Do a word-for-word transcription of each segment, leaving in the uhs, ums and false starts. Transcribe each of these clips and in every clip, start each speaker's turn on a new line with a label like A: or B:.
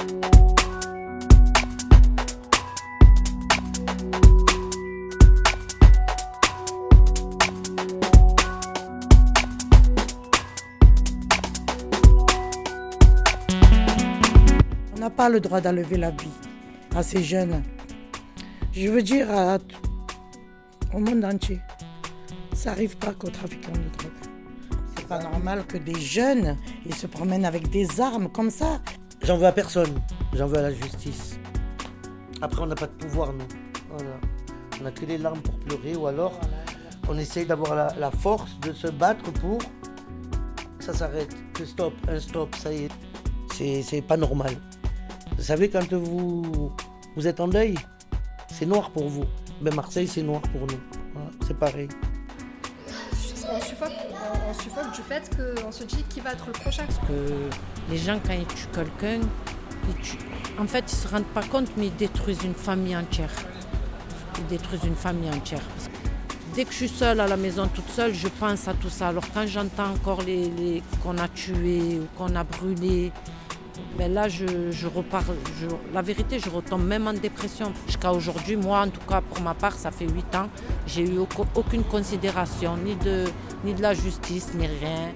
A: On n'a pas le droit d'enlever la vie à ces jeunes. Je veux dire à, au monde entier, ça n'arrive pas qu'aux trafiquants de drogue. C'est pas normal que des jeunes ils se promènent avec des armes comme ça.
B: J'en veux à personne, j'en veux à la justice. Après, on n'a pas de pouvoir, nous. Voilà. On n'a que les larmes pour pleurer, ou alors on essaye d'avoir la, la force de se battre pour que ça s'arrête. Que stop, un stop, ça y est. C'est, c'est pas normal. Vous savez, quand vous, vous êtes en deuil, c'est noir pour vous. Ben Marseille, c'est noir pour nous. Voilà, c'est pareil.
C: On suffoque, on suffoque du fait qu'on se dit qui va être le prochain.
D: Parce que les gens, quand ils tuent quelqu'un, ils tuent. En fait, ils ne se rendent pas compte, mais ils détruisent une famille entière. Ils détruisent une famille entière. Parce que dès que je suis seule à la maison, toute seule, je pense à tout ça. Alors quand j'entends encore les, les, qu'on a tués ou qu'on a brûlés, ben là, je, je repars. Je, la vérité, je retombe même en dépression. Jusqu'à aujourd'hui, moi, en tout cas, pour ma part, ça fait huit ans, j'ai eu aucune considération, ni de, ni de la justice, ni rien.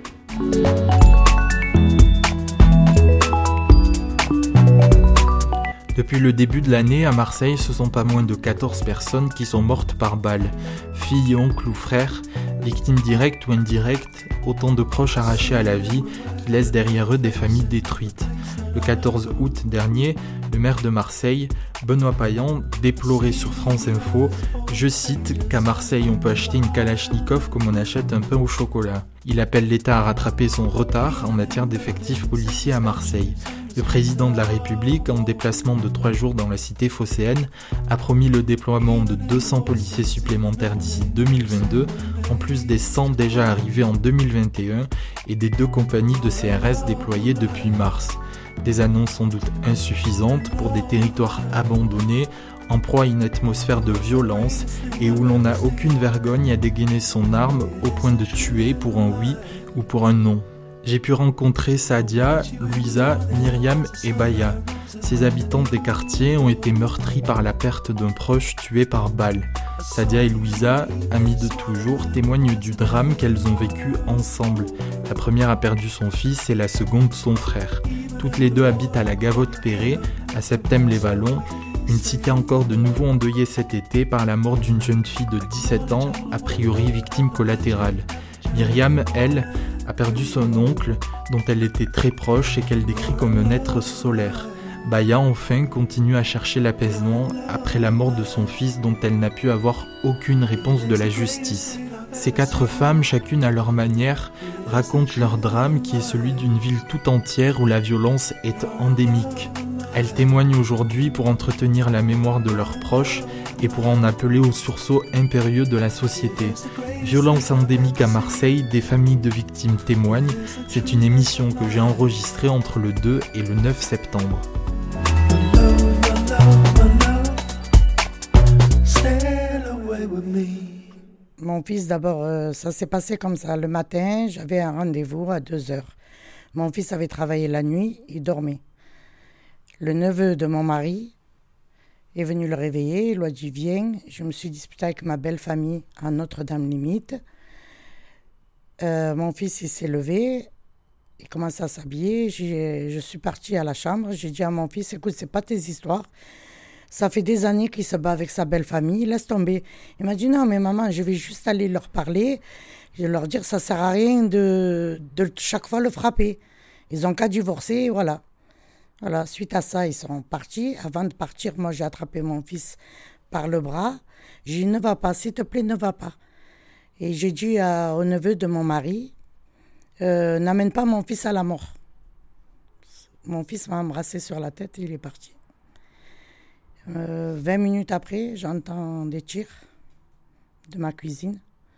E: Depuis le début de l'année, à Marseille, ce sont pas moins de quatorze personnes qui sont mortes par balle. Filles, oncles ou frères, victimes directes ou indirectes, autant de proches arrachés à la vie qui laissent derrière eux des familles détruites. Le quatorze août dernier, le maire de Marseille, Benoît Payan, déplorait sur France Info, je cite, qu'à Marseille on peut acheter une Kalachnikov comme on achète un pain au chocolat. Il appelle l'État à rattraper son retard en matière d'effectifs policiers à Marseille. Le président de la République, en déplacement de trois jours dans la cité phocéenne, a promis le déploiement de deux cents policiers supplémentaires d'ici deux mille vingt-deux, en plus des cent déjà arrivés en deux mille vingt et un et des deux compagnies de C R S déployées depuis mars. Des annonces sans doute insuffisantes pour des territoires abandonnés, en proie à une atmosphère de violence et où l'on n'a aucune vergogne à dégainer son arme au point de tuer pour un oui ou pour un non. J'ai pu rencontrer Sadia, Louisa, Myriam et Baya. Ces habitantes des quartiers ont été meurtries par la perte d'un proche tué par balle. Sadia et Louisa, amies de toujours, témoignent du drame qu'elles ont vécu ensemble. La première a perdu son fils et la seconde son frère. Toutes les deux habitent à la Gavotte-Perret, à Septème-les-Vallons, une cité encore de nouveau endeuillée cet été par la mort d'une jeune fille de dix-sept ans, a priori victime collatérale. Myriam, elle, a perdu son oncle, dont elle était très proche et qu'elle décrit comme un être solaire. Baya, enfin, continue à chercher l'apaisement après la mort de son fils dont elle n'a pu avoir aucune réponse de la justice. Ces quatre femmes, chacune à leur manière, racontent leur drame qui est celui d'une ville tout entière où la violence est endémique. Elles témoignent aujourd'hui pour entretenir la mémoire de leurs proches et pour en appeler au sursaut impérieux de la société. Violence endémique à Marseille, des familles de victimes témoignent. C'est une émission que j'ai enregistrée entre le deux et le neuf septembre.
A: Mon fils, d'abord, euh, ça s'est passé comme ça. Le matin, j'avais un rendez-vous à deux heures. Mon fils avait travaillé la nuit, il dormait. Le neveu de mon mari est venu le réveiller, il lui a dit « Viens ». Je me suis disputée avec ma belle famille à Notre-Dame-Limite. Euh, mon fils, il s'est levé, il commençait à s'habiller. J'ai, je suis partie à la chambre, j'ai dit à mon fils « Écoute, c'est pas tes histoires. Ça fait des années qu'il se bat avec sa belle famille, laisse tomber ». Il m'a dit « Non, mais maman, je vais juste aller leur parler, je vais leur dire ça sert à rien de, de chaque fois le frapper. Ils ont qu'à divorcer, voilà ». Voilà, suite à ça, ils sont partis. Avant de partir, moi, j'ai attrapé mon fils par le bras. J'ai dit, ne va pas, s'il te plaît, ne va pas. Et j'ai dit à, au neveu de mon mari, euh, n'amène pas mon fils à la mort. Mon fils m'a embrassé sur la tête et il est parti. Euh, vingt minutes après, j'entends des tirs de ma cuisine.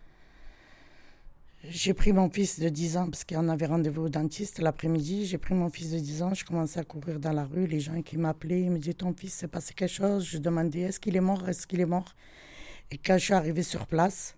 A: J'ai pris mon fils de dix ans, parce qu'on avait rendez-vous au dentiste l'après-midi. J'ai pris mon fils de dix ans, je commençais à courir dans la rue. Les gens qui m'appelaient, ils me disaient « Ton fils, s'est passé quelque chose ?» Je demandais « Est-ce qu'il est mort? Est-ce qu'il est mort ?» Et quand je suis arrivée sur place,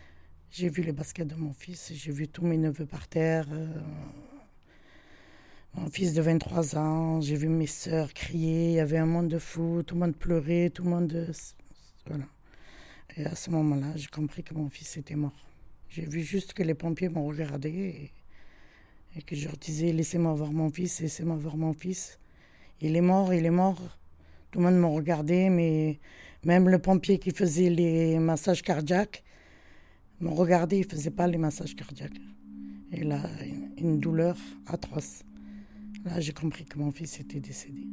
A: j'ai vu les baskets de mon fils, j'ai vu tous mes neveux par terre. Euh... Mon fils de vingt-trois ans, j'ai vu mes sœurs crier, il y avait un monde de fou, tout le monde pleurait, tout le monde... Voilà. Et à ce moment-là, j'ai compris que mon fils était mort. J'ai vu juste que les pompiers m'ont regardé et, et que je leur disais « Laissez-moi voir mon fils, laissez-moi voir mon fils. » Il est mort, il est mort. Tout le monde m'a regardé, mais même le pompier qui faisait les massages cardiaques m'a regardé, il ne faisait pas les massages cardiaques. Et là, une douleur atroce. Là, j'ai compris que mon fils était décédé.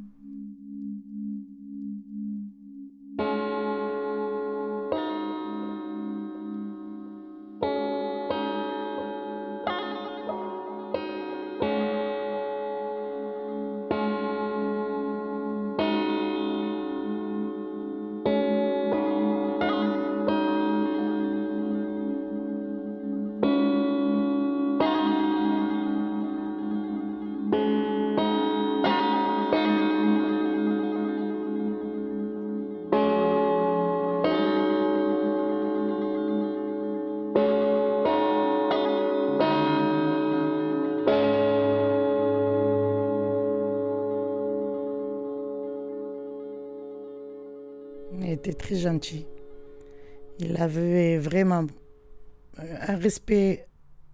A: Il était très gentil. Il avait vraiment un respect.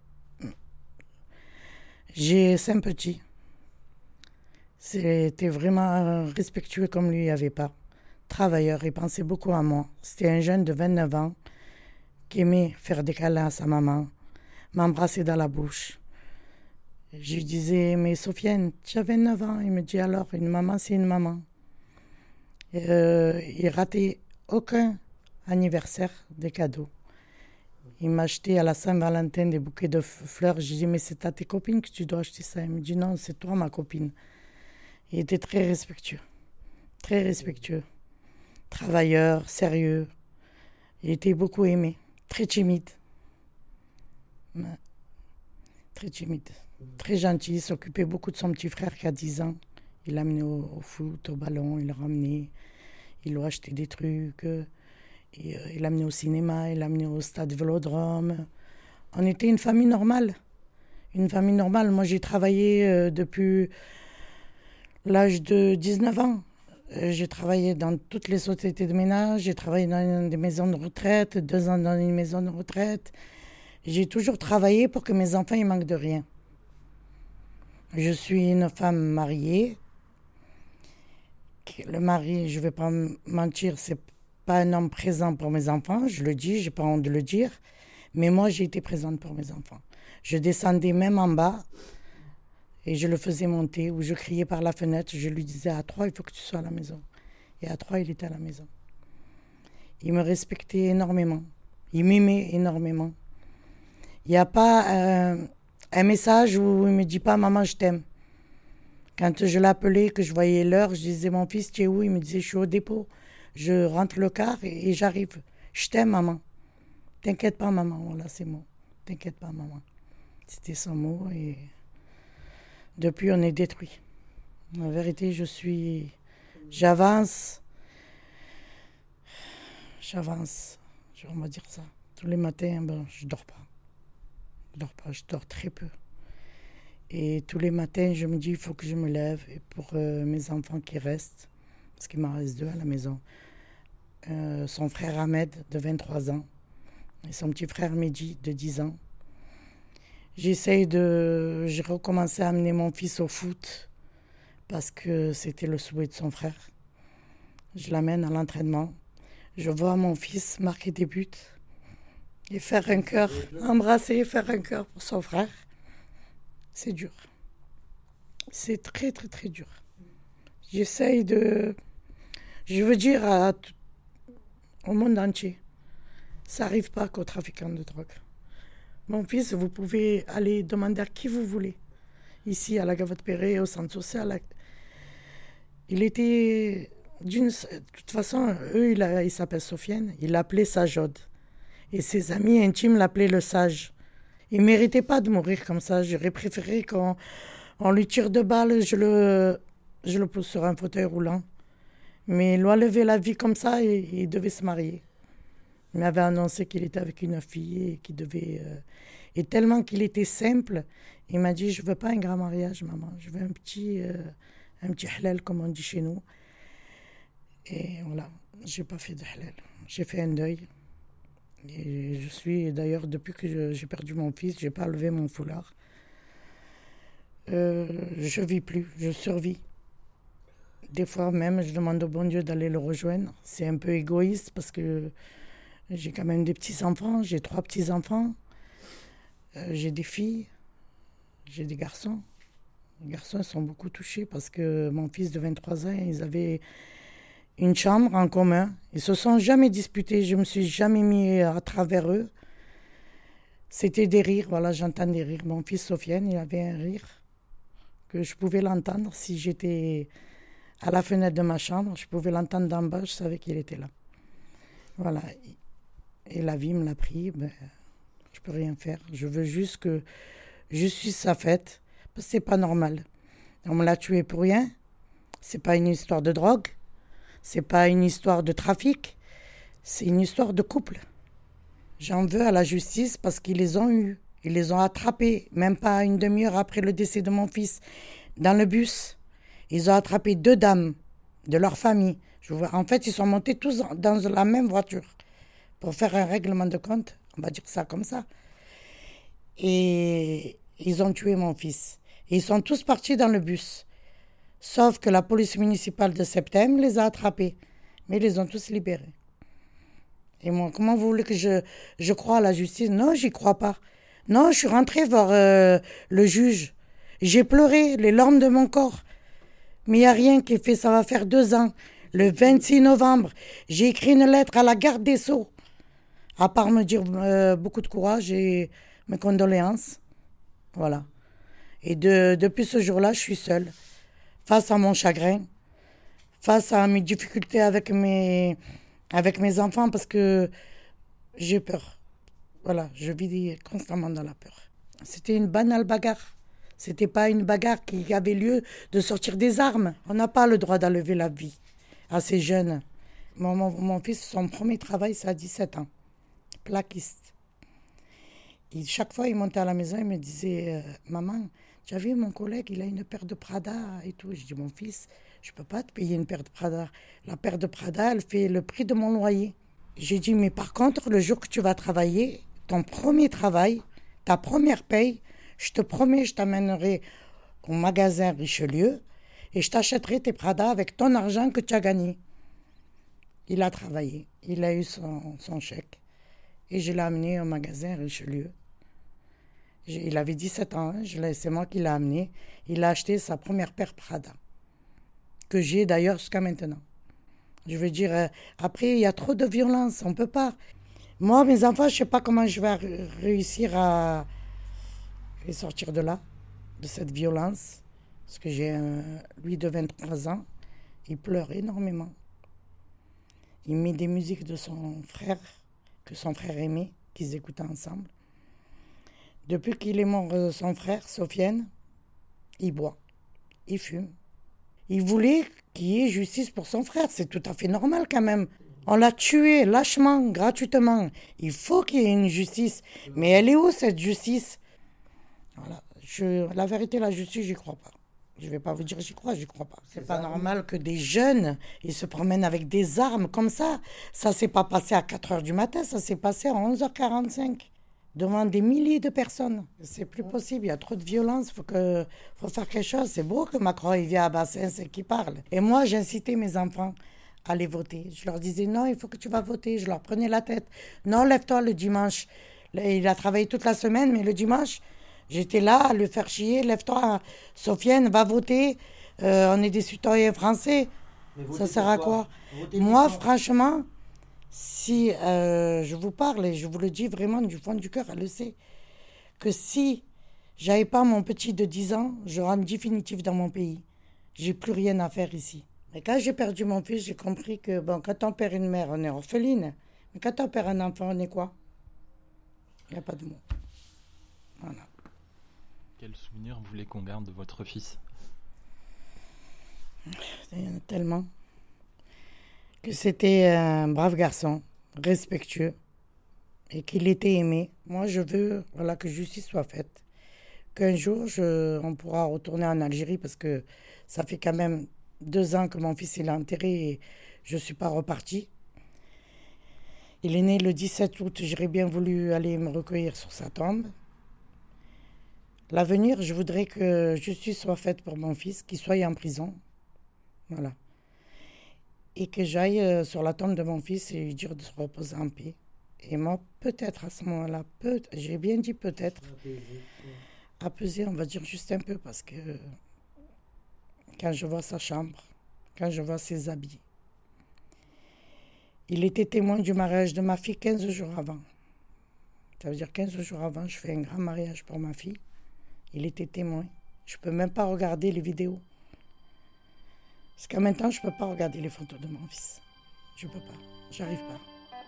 A: J'ai cinq petits. C'était vraiment respectueux comme lui, il n'y avait pas. Travailleur, il pensait beaucoup à moi. C'était un jeune de vingt-neuf ans qui aimait faire des câlins à sa maman, m'embrasser dans la bouche. Je lui disais, mais Sofiane, tu as vingt-neuf ans. Il me dit alors, une maman, c'est une maman. Euh, il ratait aucun anniversaire des cadeaux. Il m'a acheté à la Saint-Valentin des bouquets de fleurs. Je lui dis, mais c'est à tes copines que tu dois acheter ça. Il me dit, non, c'est toi ma copine. Il était très respectueux, très respectueux. Travailleur, sérieux. Il était beaucoup aimé, très timide. Très timide, très gentil. Il s'occupait beaucoup de son petit frère qui a dix ans. Il l'a amené au, au foot, au ballon, il l'a ramené. Il lui a acheté des trucs. Et, euh, il l'a amené au cinéma, il l'a amené au stade Vélodrome. On était une famille normale. Une famille normale. Moi, j'ai travaillé euh, depuis l'âge de dix-neuf ans. Euh, j'ai travaillé dans toutes les sociétés de ménage. J'ai travaillé dans des maisons de retraite, deux ans dans une maison de retraite. J'ai toujours travaillé pour que mes enfants ne manquent de rien. Je suis une femme mariée. Le mari, je ne vais pas mentir, c'est pas un homme présent pour mes enfants. Je le dis, j'ai pas honte de le dire. Mais moi, j'ai été présente pour mes enfants. Je descendais même en bas et je le faisais monter ou je criais par la fenêtre. Je lui disais à trois, il faut que tu sois à la maison. Et à trois, il était à la maison. Il me respectait énormément. Il m'aimait énormément. Il n'y a pas euh, un message où il ne me dit pas « Maman, je t'aime ». Quand je l'appelais, que je voyais l'heure, je disais « Mon fils, tu es où ?» Il me disait « Je suis au dépôt. Je rentre le car et, et j'arrive. Je t'aime, maman. T'inquiète pas, maman. » Voilà, c'est mot. T'inquiète pas, maman. C'était son mot et depuis, on est détruit. En vérité, je suis... J'avance. J'avance. On va dire ça. Tous les matins, ben, je dors pas. Je dors pas, je dors très peu. Et tous les matins, je me dis, il faut que je me lève. Et pour euh, mes enfants qui restent, parce qu'il m'en reste deux à la maison, euh, son frère Ahmed, de vingt-trois ans, et son petit frère Mehdi, de dix ans. J'essaye de... J'ai recommencé à amener mon fils au foot, parce que c'était le souhait de son frère. Je l'amène à l'entraînement. Je vois mon fils marquer des buts et faire un cœur, embrasser, faire un cœur pour son frère. C'est dur. C'est très, très, très dur. J'essaye de... Je veux dire à tout... au monde entier, ça n'arrive pas qu'aux trafiquants de drogue. Mon fils, vous pouvez aller demander à qui vous voulez. Ici, à la Gavotte-Perret, au centre social. Il était... D'une... De toute façon, eux, il, a... il s'appelle Sofiane. Il l'appelait Sajod. Et ses amis intimes l'appelaient le sage. Il ne méritait pas de mourir comme ça. J'aurais préféré qu'on on lui tire deux balles, je le, je le pose sur un fauteuil roulant. Mais il lui a levé la vie comme ça et il devait se marier. Il m'avait annoncé qu'il était avec une fille et qu'il devait... Euh, Et tellement qu'il était simple, il m'a dit, je veux pas un grand mariage, maman. Je veux un petit, euh, un petit halal, comme on dit chez nous. Et voilà, j'ai pas fait de halal. J'ai fait un deuil. Et je suis, d'ailleurs, depuis que je, j'ai perdu mon fils, j'ai pas levé mon foulard. Euh, je vis plus, je survis. Des fois même, je demande au bon Dieu d'aller le rejoindre. C'est un peu égoïste parce que j'ai quand même des petits-enfants, j'ai trois petits-enfants, euh, j'ai des filles, j'ai des garçons. Les garçons sont beaucoup touchés parce que mon fils de vingt-trois ans, ils avaient une chambre en commun. Ils se sont jamais disputés, je me suis jamais mis à travers eux. C'était des rires, voilà, j'entends des rires. Mon fils Sofiane, il avait un rire que je pouvais l'entendre si j'étais à la fenêtre de ma chambre, je pouvais l'entendre d'en bas, je savais qu'il était là. Voilà. Et la vie me l'a pris, ben, je peux rien faire. Je veux juste que je suis sa fête, parce que c'est pas normal. On me l'a tué pour rien. C'est pas une histoire de drogue, c'est pas une histoire de trafic, c'est une histoire de couple. J'en veux à la justice parce qu'ils les ont eus. Ils les ont attrapés, même pas une demi-heure après le décès de mon fils, dans le bus. Ils ont attrapé deux dames de leur famille. Je vois, en fait, ils sont montés tous dans la même voiture pour faire un règlement de compte. On va dire ça comme ça. Et ils ont tué mon fils. Et ils sont tous partis dans le bus. Sauf que la police municipale de Septembre les a attrapés. Mais ils les ont tous libérés. Et moi, comment vous voulez que je, je croie à la justice? Non, j'y crois pas. Non, je suis rentrée voir euh, le juge. J'ai pleuré, les larmes de mon corps. Mais il n'y a rien qui est fait, ça va faire deux ans. Le vingt-six novembre, j'ai écrit une lettre à la garde des Sceaux. À part me dire euh, beaucoup de courage et mes condoléances. Voilà. Et de, depuis ce jour-là, je suis seule. Face à mon chagrin, face à mes difficultés avec mes, avec mes enfants, parce que j'ai peur. Voilà, je vis constamment dans la peur. C'était une banale bagarre. C'était pas une bagarre qui avait lieu de sortir des armes. On n'a pas le droit d'enlever la vie à ces jeunes. Mon, mon, mon fils, son premier travail, c'est à dix-sept ans. Plaquiste. Et chaque fois, il montait à la maison, il me disait euh, « Maman, tu as vu mon collègue, il a une paire de Prada et tout. » Je dis « Mon fils, je peux pas te payer une paire de Prada. La paire de Prada, elle fait le prix de mon loyer. » J'ai dit « Mais par contre, le jour que tu vas travailler, ton premier travail, ta première paye, je te promets, je t'amènerai au magasin Richelieu et je t'achèterai tes Prada avec ton argent que tu as gagné. » Il a travaillé, il a eu son, son chèque et je l'ai amené au magasin Richelieu. Il avait dix-sept ans, hein, c'est moi qui l'ai amené. Il a acheté sa première paire Prada, que j'ai d'ailleurs jusqu'à maintenant. Je veux dire, euh, après, il y a trop de violence, on ne peut pas. Moi, mes enfants, je ne sais pas comment je vais réussir à les sortir de là, de cette violence. Parce que j'ai un, lui de vingt-trois ans, il pleure énormément. Il met des musiques de son frère, que son frère aimait, qu'ils écoutaient ensemble. Depuis qu'il est mort, son frère, Sofiane, il boit, il fume. Il voulait qu'il y ait justice pour son frère, c'est tout à fait normal quand même. On l'a tué lâchement, gratuitement. Il faut qu'il y ait une justice. Mais elle est où cette justice? Voilà. Je, la vérité, la justice, j'y crois pas. Je ne vais pas vous dire j'y crois, j'y crois pas. C'est pas normal que des jeunes, ils se promènent avec des armes comme ça. Ça s'est pas passé à quatre heures du matin, ça s'est passé à onze heures quarante-cinq. Devant des milliers de personnes. C'est plus possible, il y a trop de violence, il faut, que, faut faire quelque chose. C'est beau que Macron il vient à Bassens et qu'il parle. Et moi, j'incitais mes enfants à aller voter. Je leur disais, non, il faut que tu vas voter. Je leur prenais la tête. Non, lève-toi le dimanche. Il a travaillé toute la semaine, mais le dimanche, j'étais là à le faire chier. Lève-toi, Sofiane, va voter. Euh, on est des citoyens français. Ça sert à quoi? Moi, franchement... Si euh, je vous parle, et je vous le dis vraiment du fond du cœur, elle le sait, que si j'avais pas mon petit de dix ans, je rentre définitif dans mon pays. J'ai plus rien à faire ici. Mais quand j'ai perdu mon fils, j'ai compris que bon, quand on perd une mère, on est orpheline. Mais quand on perd un enfant, on est quoi? Il n'y a pas de mots. Voilà.
E: Quel souvenir vous voulez qu'on garde de votre fils?
A: Il y en a tellement. Que c'était un brave garçon, respectueux, et qu'il était aimé. Moi, je veux voilà, que justice soit faite. Qu'un jour, je, on pourra retourner en Algérie parce que ça fait quand même deux ans que mon fils il est enterré et je ne suis pas repartie. Il est né le dix-sept août, j'aurais bien voulu aller me recueillir sur sa tombe. L'avenir, je voudrais que justice soit faite pour mon fils, qu'il soit en prison. Voilà. Et que j'aille sur la tombe de mon fils et lui dire de se reposer en paix. Et moi, peut-être à ce moment-là, peut j'ai bien dit peut-être, apaiser, on va dire juste un peu, parce que quand je vois sa chambre, quand je vois ses habits, il était témoin du mariage de ma fille quinze jours avant. Ça veut dire quinze jours avant, je fais un grand mariage pour ma fille. Il était témoin. Je ne peux même pas regarder les vidéos. Parce qu'en même temps, je ne peux pas regarder les photos de mon fils. Je ne peux pas. J'arrive pas.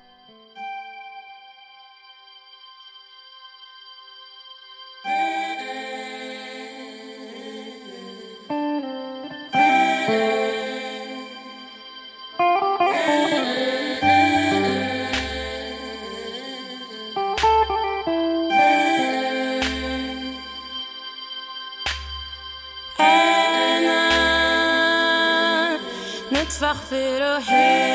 F: نتفخ في روحي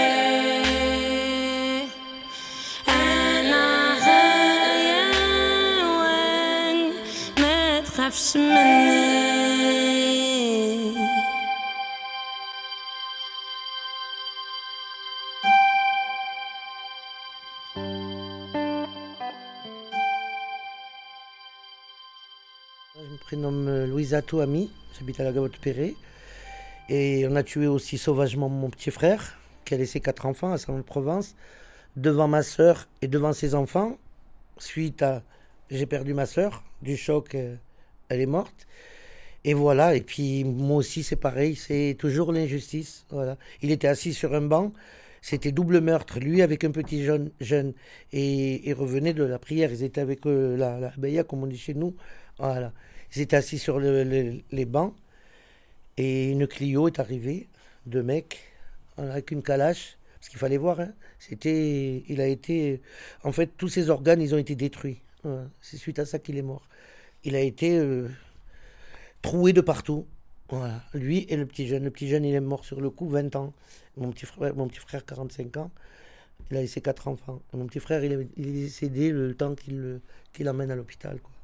F: أنا هيا وين ما تخافش مني.
B: Je me prénomme Louisa Touami, j'habite à la Gavotte-Perret. Et on a tué aussi sauvagement mon petit frère, qui a laissé quatre enfants à Salon-de-Provence, devant ma sœur et devant ses enfants. Suite à... J'ai perdu ma sœur, du choc, euh, elle est morte. Et voilà, et puis moi aussi c'est pareil, c'est toujours l'injustice. Voilà. Il était assis sur un banc, c'était double meurtre, lui avec un petit jeune, jeune et, et revenait de la prière. Ils étaient avec euh, la, la beya, comme on dit chez nous. Voilà. Ils étaient assis sur le, le, les bancs. Et une Clio est arrivée, deux mecs, avec une calache, parce qu'il fallait voir, hein. C'était, il a été, en fait, tous ses organes, ils ont été détruits. Voilà. C'est suite à ça qu'il est mort. Il a été euh, troué de partout. Voilà. Lui et le petit jeune. Le petit jeune, il est mort sur le coup, vingt ans. Mon petit frère, mon petit frère quarante-cinq ans, il a laissé quatre enfants. Et mon petit frère, il est, il est décédé le temps qu'il, qu'il l'emmène à l'hôpital, quoi.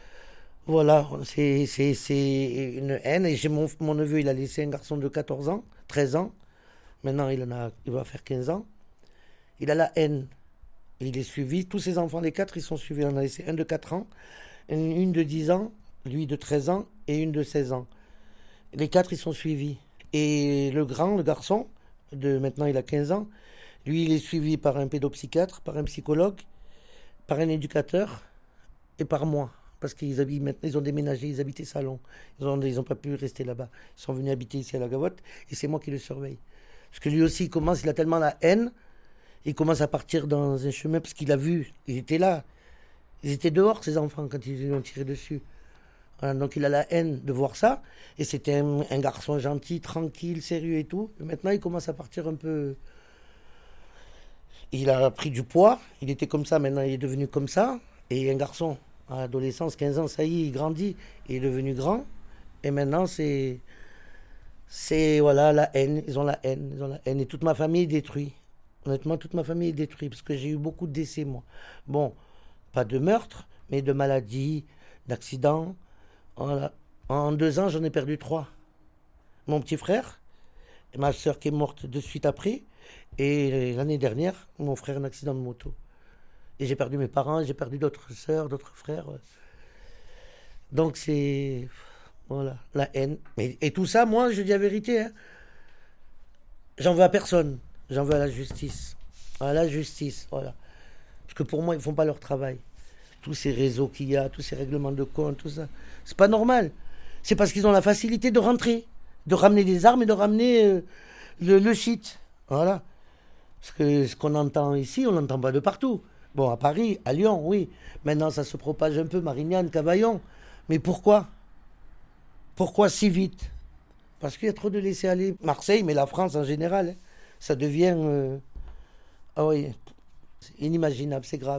B: Voilà, c'est, c'est, c'est une haine. Et j'ai mon, mon neveu, il a laissé un garçon de quatorze ans, treize ans. Maintenant, il, en a, il va faire quinze ans. Il a la haine. Il est suivi. Tous ses enfants, les quatre, ils sont suivis. On a laissé un de quatre ans, une de dix ans, lui de treize ans et une de seize ans. Les quatre, ils sont suivis. Et le grand, le garçon, de maintenant il a quinze ans, lui, il est suivi par un pédopsychiatre, par un psychologue, par un éducateur et par moi. Parce qu'ils habitent maintenant, ils ont déménagé, ils habitaient Salon. Ils n'ont ils ont pas pu rester là-bas. Ils sont venus habiter ici à la Gavotte et c'est moi qui le surveille. Parce que lui aussi, il commence, il a tellement la haine, il commence à partir dans un chemin parce qu'il a vu, il était là. Ils étaient dehors, ces enfants, quand ils lui ont tiré dessus. Voilà, donc il a la haine de voir ça. Et c'était un, un garçon gentil, tranquille, sérieux et tout. Et maintenant, il commence à partir un peu... Il a pris du poids, il était comme ça, maintenant il est devenu comme ça. Et un garçon... à l'adolescence, quinze ans, ça y est, il grandit, il est devenu grand. Et maintenant, c'est, c'est, voilà, la haine. Ils ont la haine, ils ont la haine. Et toute ma famille est détruite. Honnêtement, toute ma famille est détruite, parce que j'ai eu beaucoup de décès, moi. Bon, pas de meurtre, mais de maladies, d'accidents. Voilà. En deux ans, j'en ai perdu trois. Mon petit frère, et ma soeur qui est morte de suite après, et l'année dernière, mon frère, un accident de moto. Et j'ai perdu mes parents, j'ai perdu d'autres sœurs, d'autres frères. Donc c'est... Voilà, la haine. Et, et tout ça, moi, je dis la vérité, hein, j'en veux à personne. J'en veux à la justice. À la justice, voilà. Parce que pour moi, ils ne font pas leur travail. Tous ces réseaux qu'il y a, tous ces règlements de compte, tout ça. C'est pas normal. C'est parce qu'ils ont la facilité de rentrer, de ramener des armes et de ramener euh, le, le shit. Voilà. Parce que ce qu'on entend ici, on n'entend pas de partout. Bon, à Paris, à Lyon, oui. Maintenant, ça se propage un peu, Marignane, Cavaillon. Mais pourquoi ? Pourquoi si vite ? Parce qu'il y a trop de laisser-aller. Marseille, mais la France en général, hein, ça devient... Euh... Ah oui, c'est inimaginable, c'est grave.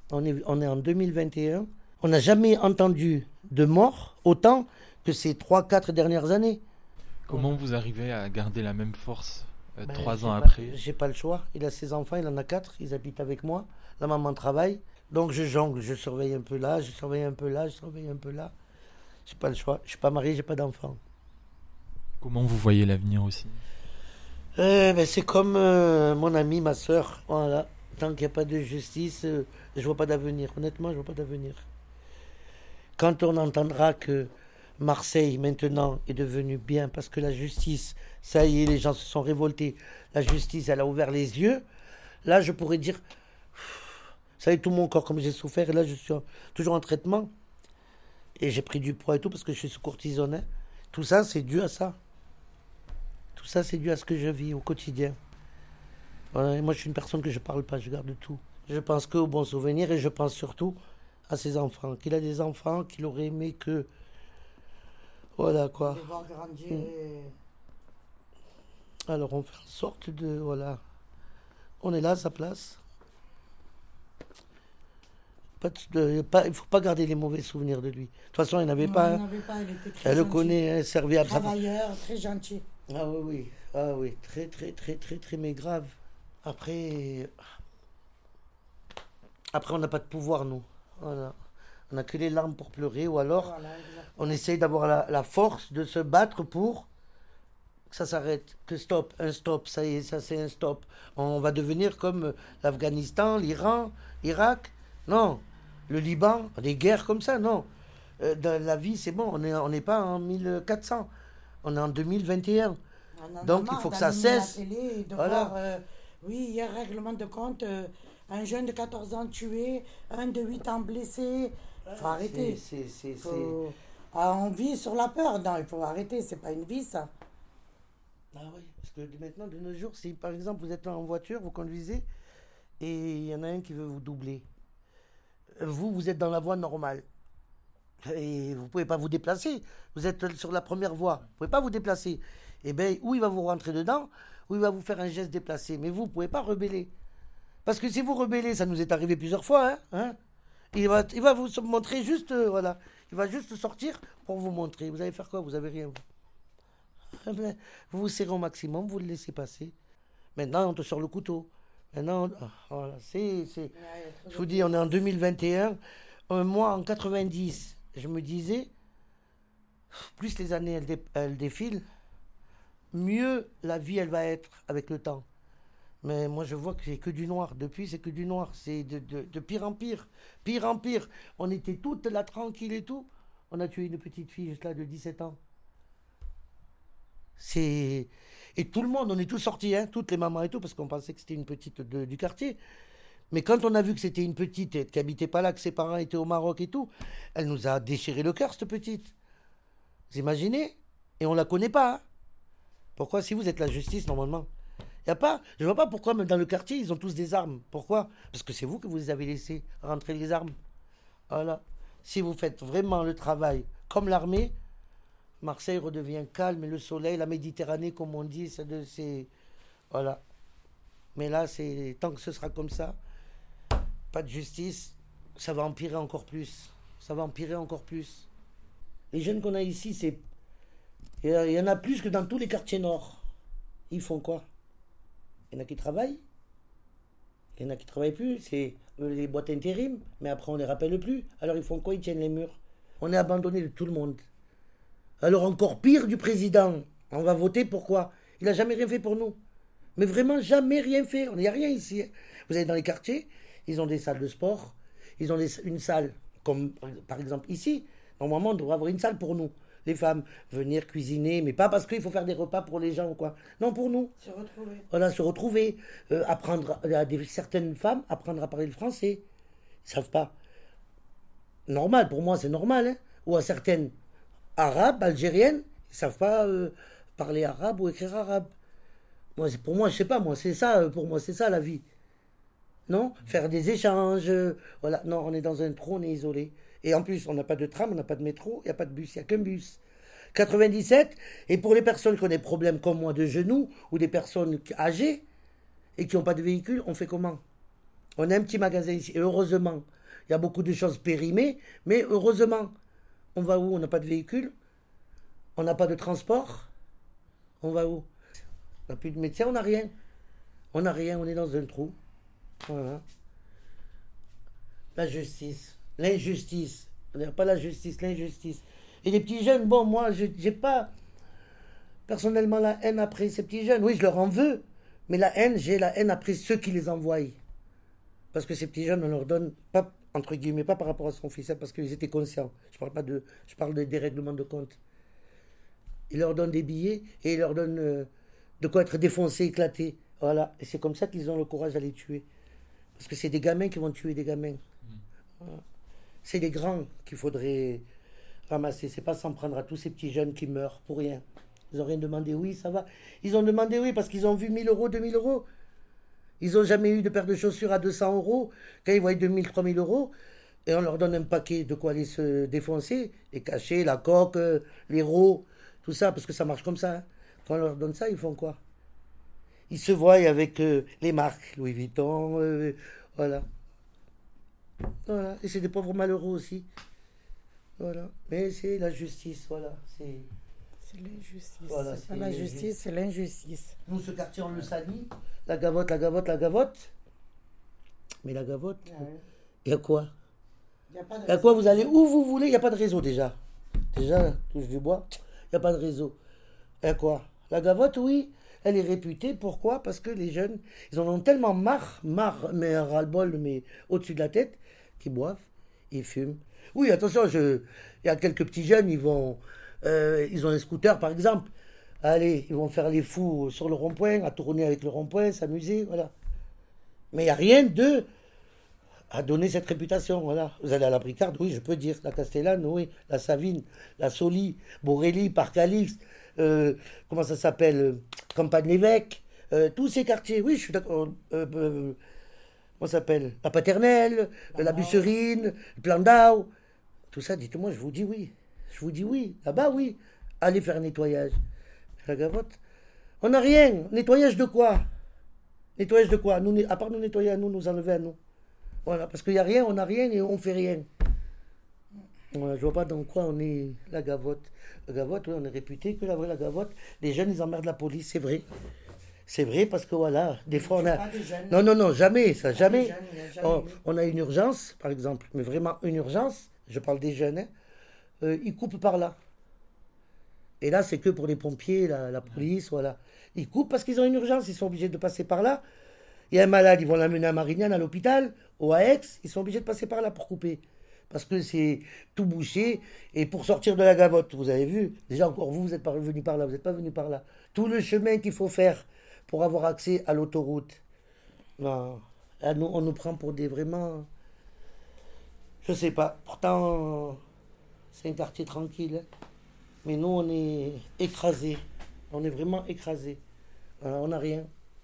B: On est, on est en deux mille vingt et un. On n'a jamais entendu de mort autant que ces trois quatre dernières années.
E: Comment vous arrivez à garder la même force euh,
B: Ben,
E: trois
B: j'ai
E: ans
B: pas-
E: après?
B: J'ai pas le choix. Il a ses enfants, il en a quatre, ils habitent avec moi. La maman travaille. Donc je jongle, je surveille un peu là, je surveille un peu là, je surveille un peu là. J'ai pas le choix. Je suis pas marié, j'ai pas d'enfant.
E: Comment vous voyez l'avenir aussi?
B: Euh, ben, c'est comme euh, mon ami, ma soeur. Voilà. Tant qu'il n'y a pas de justice, euh, je vois pas d'avenir. Honnêtement, je vois pas d'avenir. Quand on entendra que Marseille, maintenant, est devenu bien parce que la justice, ça y est, les gens se sont révoltés, la justice, elle a ouvert les yeux, là, je pourrais dire, ça y est, tout mon corps, comme j'ai souffert, et là, je suis en- toujours en traitement, et j'ai pris du poids et tout, parce que je suis sous cortisone. Hein. Tout ça, c'est dû à ça. Tout ça, c'est dû à ce que je vis au quotidien. Voilà, et moi, je suis une personne que je parle pas, je garde tout. Je pense qu'aux bons souvenirs, et je pense surtout à ses enfants. Qu'il a des enfants, qu'il aurait aimé que... Voilà, quoi.
A: De voir grandir.
B: Mm.
A: et-
B: Alors, on fait en sorte de... Voilà. On est là à sa place. Pas de- pas- il ne faut pas garder les mauvais souvenirs de lui. De toute façon, il n'avait
A: Non,
B: pas...
A: il n'avait pas, il était très
B: Elle le
A: gentil.
B: connaît, elle servait à...
A: Travailleur, très gentil.
B: Ah oui, oui. Ah oui, très, très, très, très, très, mais grave. Après... Après, on n'a pas de pouvoir, nous. Voilà. On n'a que les larmes pour pleurer, ou alors...
A: Voilà, exactement.
B: On essaye d'avoir la, la force de se battre pour que ça s'arrête, que stop, un stop, ça y est, ça c'est un stop. On va devenir comme l'Afghanistan, l'Iran, l'Irak. Non, le Liban, des guerres comme ça, non. Euh, dans la vie, c'est bon, on n'est on n'est pas en mille quatre cents, on est en deux mille vingt et un.
A: On en a
B: Donc,
A: marre
B: il faut que ça
A: d'allumer la
B: cesse.
A: télé et de
B: Voilà.
A: voir, euh, oui, hier, règlement de compte, euh, un jeune de quatorze ans tué, un de huit ans blessé. Il faut arrêter.
B: C'est- c'est- c'est-
A: Faut- Ah, on vit sur la peur. Non, il faut arrêter. C'est pas une vie, ça.
B: Ah oui, parce que de- maintenant, de nos jours, si par exemple vous êtes en voiture, vous conduisez, et il y en a un qui veut vous doubler. Vous, vous êtes dans la voie normale. Et vous ne pouvez pas vous déplacer. Vous êtes sur la première voie. Vous ne pouvez pas vous déplacer. Eh bien, ou il va vous rentrer dedans, ou il va vous faire un geste déplacé. Mais vous ne pouvez pas rebeller. Parce que si vous rebellez, ça nous est arrivé plusieurs fois, hein, hein, il, va, il va vous montrer juste, euh, voilà, il va juste sortir pour vous montrer. Vous allez faire quoi? Vous n'avez rien. Vous. Eh ben, vous vous serrez au maximum, vous le laissez passer. Maintenant, on te sort le couteau. Maintenant, ah, voilà, c'est, c'est... Je vous dis, on est en deux mille vingt et un. Euh, moi, en quatre-vingt-dix, je me disais, plus les années elles, dé- elles défilent, mieux la vie elle va être avec le temps. Mais moi, je vois que c'est que du noir. Depuis, c'est que du noir. C'est de, de, de pire en pire. Pire en pire. On était toutes là tranquilles et tout. On a tué une petite fille juste là de dix-sept ans. C'est... Et tout le monde, on est tous sortis, hein, toutes les mamans et tout, parce qu'on pensait que c'était une petite de- du quartier. Mais quand on a vu que c'était une petite et qui habitait pas là, que ses parents étaient au Maroc et tout, elle nous a déchiré le cœur, cette petite. Vous imaginez? Et on la connaît pas. Hein. Pourquoi? Si vous êtes la justice, normalement. Y a pas, je vois pas pourquoi, même dans le quartier, ils ont tous des armes. Pourquoi? Parce que c'est vous que vous les avez laissés rentrer les armes. Voilà. Si vous faites vraiment le travail comme l'armée, Marseille redevient calme, et le soleil, la Méditerranée, comme on dit, c'est... de- c'est voilà. Mais là, c'est tant que ce sera comme ça, pas de justice, ça va empirer encore plus. Ça va empirer encore plus. Les jeunes qu'on a ici, c'est... Il y a- il y en a plus que dans tous les quartiers nord. Ils font quoi? Il y en a qui travaillent. Il y en a qui travaillent plus. C'est euh, les boîtes intérim, mais après on les rappelle plus. Alors ils font quoi? Ils tiennent les murs. On est abandonné de tout le monde. Alors encore pire du président. On va voter pourquoi? Il n'a jamais rien fait pour nous. Mais vraiment jamais rien fait. Il n'y a rien ici. Vous allez dans les quartiers, ils ont des salles de sport. Ils ont des- une salle, comme par exemple ici. Normalement, on devrait avoir une salle pour nous. Les femmes, venir cuisiner, mais pas parce qu'il faut faire des repas pour les gens ou quoi. Non, pour nous.
A: Se retrouver.
B: Voilà, se retrouver. Euh, apprendre à des, certaines femmes, apprendre à parler le français. Ils savent pas. Normal, pour moi, c'est normal. Hein. Ou à certaines arabes, algériennes, ils savent pas euh, parler arabe ou écrire arabe. Moi, c'est, pour moi, je sais pas, moi, c'est ça, euh, pour moi, c'est ça la vie. Non? Faire des échanges. euh, voilà, non, on est dans un trou, on est isolé. Et en plus, on n'a pas de tram, on n'a pas de métro, il n'y a pas de bus, il n'y a qu'un bus. quatre-vingt-dix-sept, et pour les personnes qui ont des problèmes comme moi de genoux, ou des personnes âgées, et qui n'ont pas de véhicule, on fait comment? On a un petit magasin ici, et heureusement, Il y a beaucoup de choses périmées, mais heureusement, on va où? On n'a pas de véhicule, on n'a pas de transport, on va où? On n'a plus de médecin, on n'a rien. On n'a rien, on est dans un trou. Voilà. La justice, l'injustice. Pas la justice, l'injustice. Et les petits jeunes, bon, moi, je n'ai pas personnellement la haine après ces petits jeunes. Oui, je leur en veux, mais la haine, j'ai la haine après ceux qui les envoient. Parce que ces petits jeunes, on leur donne, pas, entre guillemets, pas par rapport à son fils, hein, parce qu'ils étaient conscients. Je parle pas de, je parle de dérèglement de compte. Ils leur donnent des billets et ils leur donnent euh, de quoi être défoncés, éclatés. Voilà. Et c'est comme ça qu'ils ont le courage d'aller tuer. Parce que c'est des gamins qui vont tuer des gamins. Voilà. C'est les grands qu'il faudrait ramasser. C'est pas s'en prendre à tous ces petits jeunes qui meurent pour rien. Ils n'ont rien demandé, oui, ça va. Ils ont demandé, oui, parce qu'ils ont vu mille euros, deux mille euros. Ils n'ont jamais eu de paire de chaussures à deux cents euros. Quand ils voient deux mille, trois mille euros, et on leur donne un paquet de quoi aller se défoncer, les cachets, la coque, les rots, tout ça, parce que ça marche comme ça. Hein. Quand on leur donne ça, ils font quoi? Ils se voient avec euh, les marques, Louis Vuitton, euh, voilà. Voilà. Et c'est des pauvres malheureux aussi. Voilà. Mais c'est la justice, voilà. C'est...
A: C'est l'injustice.
B: Voilà,
A: c'est pas la justice, c'est l'injustice.
B: Nous, ce quartier, on le salit. La gavotte, la gavotte, la gavotte. Mais la gavotte, il ouais. y a quoi? Il y a, pas de y a quoi? Vous allez où vous voulez, il n'y a pas de réseau déjà. Déjà, touche du bois, il n'y a pas de réseau. Il y a quoi? La gavotte, oui, elle est réputée. Pourquoi? Parce que les jeunes, ils en ont tellement marre, marre, mais un ras-le-bol, mais au-dessus de la tête, qu'ils boivent, ils fument. Oui, attention, je... il y a quelques petits jeunes, ils vont... Euh, ils ont un scooter, par exemple. Allez, ils vont faire les fous sur le rond-point, à tourner avec le rond-point, s'amuser, voilà. Mais il n'y a rien de... à donner cette réputation, voilà. Vous allez à la Bricarde, oui, je peux dire. La Castellane, oui. La Savine, la Soli, Borély, Parc Alix, euh, comment ça s'appelle, Campagne-l'Évêque, euh, tous ces quartiers, oui, je suis d'accord. Euh, euh, comment ça s'appelle? La Paternelle, la, la Busserine, le Plandau. Tout ça, dites-moi, je vous dis oui. Je vous dis oui. Là-bas, oui. Allez faire un nettoyage. La gavotte. On n'a rien. Nettoyage de quoi? Nettoyage de quoi? Nous, à part nous nettoyer à nous, nous enlever à nous. Voilà, parce qu'il n'y a rien, on n'a rien et on fait rien. Voilà, je vois pas dans quoi on est la gavotte. La gavotte, oui, on est réputé que la vraie la gavotte. Les jeunes, ils emmerdent la police, c'est vrai. C'est vrai parce que voilà, des fois on a... Non, non, non, jamais, ça, jamais. Jeunes, jamais oh, on a une urgence, par exemple, mais vraiment une urgence, je parle des jeunes, hein, euh, ils coupent par là. Et là, c'est que pour les pompiers, la, la police, voilà. Ils coupent parce qu'ils ont une urgence, ils sont obligés de passer par là. Il y a un malade, ils vont l'amener à Marignane, à l'hôpital, ou à Aix, ils sont obligés de passer par là pour couper. Parce que c'est tout bouché. Et pour sortir de la gavotte, vous avez vu, déjà encore vous, vous n'êtes pas venu par là, vous n'êtes pas venu par là. Tout le chemin qu'il faut faire pour avoir accès à l'autoroute. Non, là, nous, on nous prend pour des vraiment... Je sais pas. Pourtant, c'est un quartier tranquille. Mais nous, on est écrasés. On est vraiment écrasés. Voilà, on n'a rien.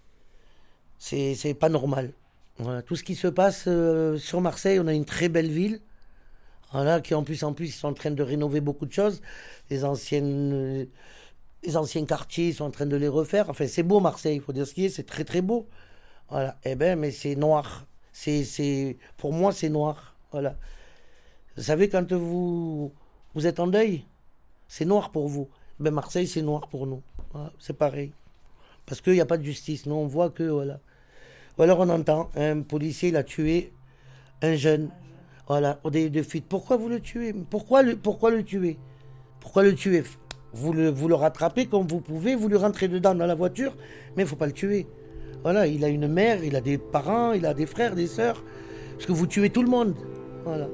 B: C'est, c'est pas normal. Voilà, tout ce qui se passe euh, sur Marseille, on a une très belle ville. Voilà, qui en plus, en plus, ils sont en train de rénover beaucoup de choses. Les anciennes... Euh, Les anciens quartiers, ils sont en train de les refaire. Enfin, c'est beau, Marseille, il faut dire ce qui est, c'est très très beau. Voilà. Eh bien, mais c'est noir. C'est, c'est... Pour moi, c'est noir. Voilà. Vous savez, quand vous, vous êtes en deuil, c'est noir pour vous. Ben, Marseille, c'est noir pour nous. Voilà. C'est pareil. Parce qu'il n'y a pas de justice. Nous, on voit que, voilà. Ou alors, on entend, un policier, il a tué un jeune. Voilà, au début de fuite. Pourquoi vous le tuez? Pourquoi le, pourquoi le tuer? Pourquoi le tuer? Vous le, vous le rattrapez comme vous pouvez, vous lui rentrez dedans dans la voiture, mais il ne faut pas le tuer. Voilà, il a une mère, il a des parents, il a des frères, des sœurs. Parce que vous tuez tout le monde. Voilà.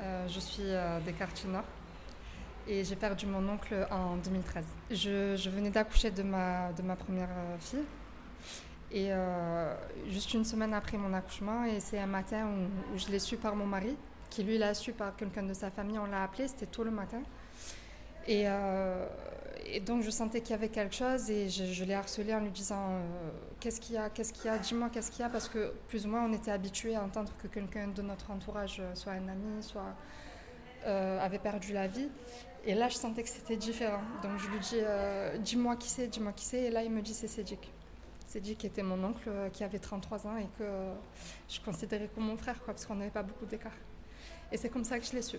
G: Euh, je suis euh, des quartiers nord et j'ai perdu mon oncle en deux mille treize. Je, je venais d'accoucher de ma, de ma première euh, fille et euh, juste une semaine après mon accouchement, et c'est un matin où, où je l'ai su par mon mari, qui lui l'a su par quelqu'un de sa famille, on l'a appelé, c'était tôt le matin. Et, euh, et donc je sentais qu'il y avait quelque chose et je, je l'ai harcelé en lui disant euh, qu'est-ce qu'il y a, qu'est-ce qu'il y a, dis-moi qu'est-ce qu'il y a, parce que plus ou moins on était habitués à entendre que quelqu'un de notre entourage, soit un ami, soit euh, avait perdu la vie. Et là je sentais que c'était différent. Donc je lui dis euh, dis-moi qui c'est, dis-moi qui c'est. Et là il me dit c'est Cédric. Cédric était mon oncle euh, qui avait trente-trois ans et que euh, je considérais comme mon frère, quoi, parce qu'on n'avait pas beaucoup d'écart. Et c'est comme ça que je l'ai su.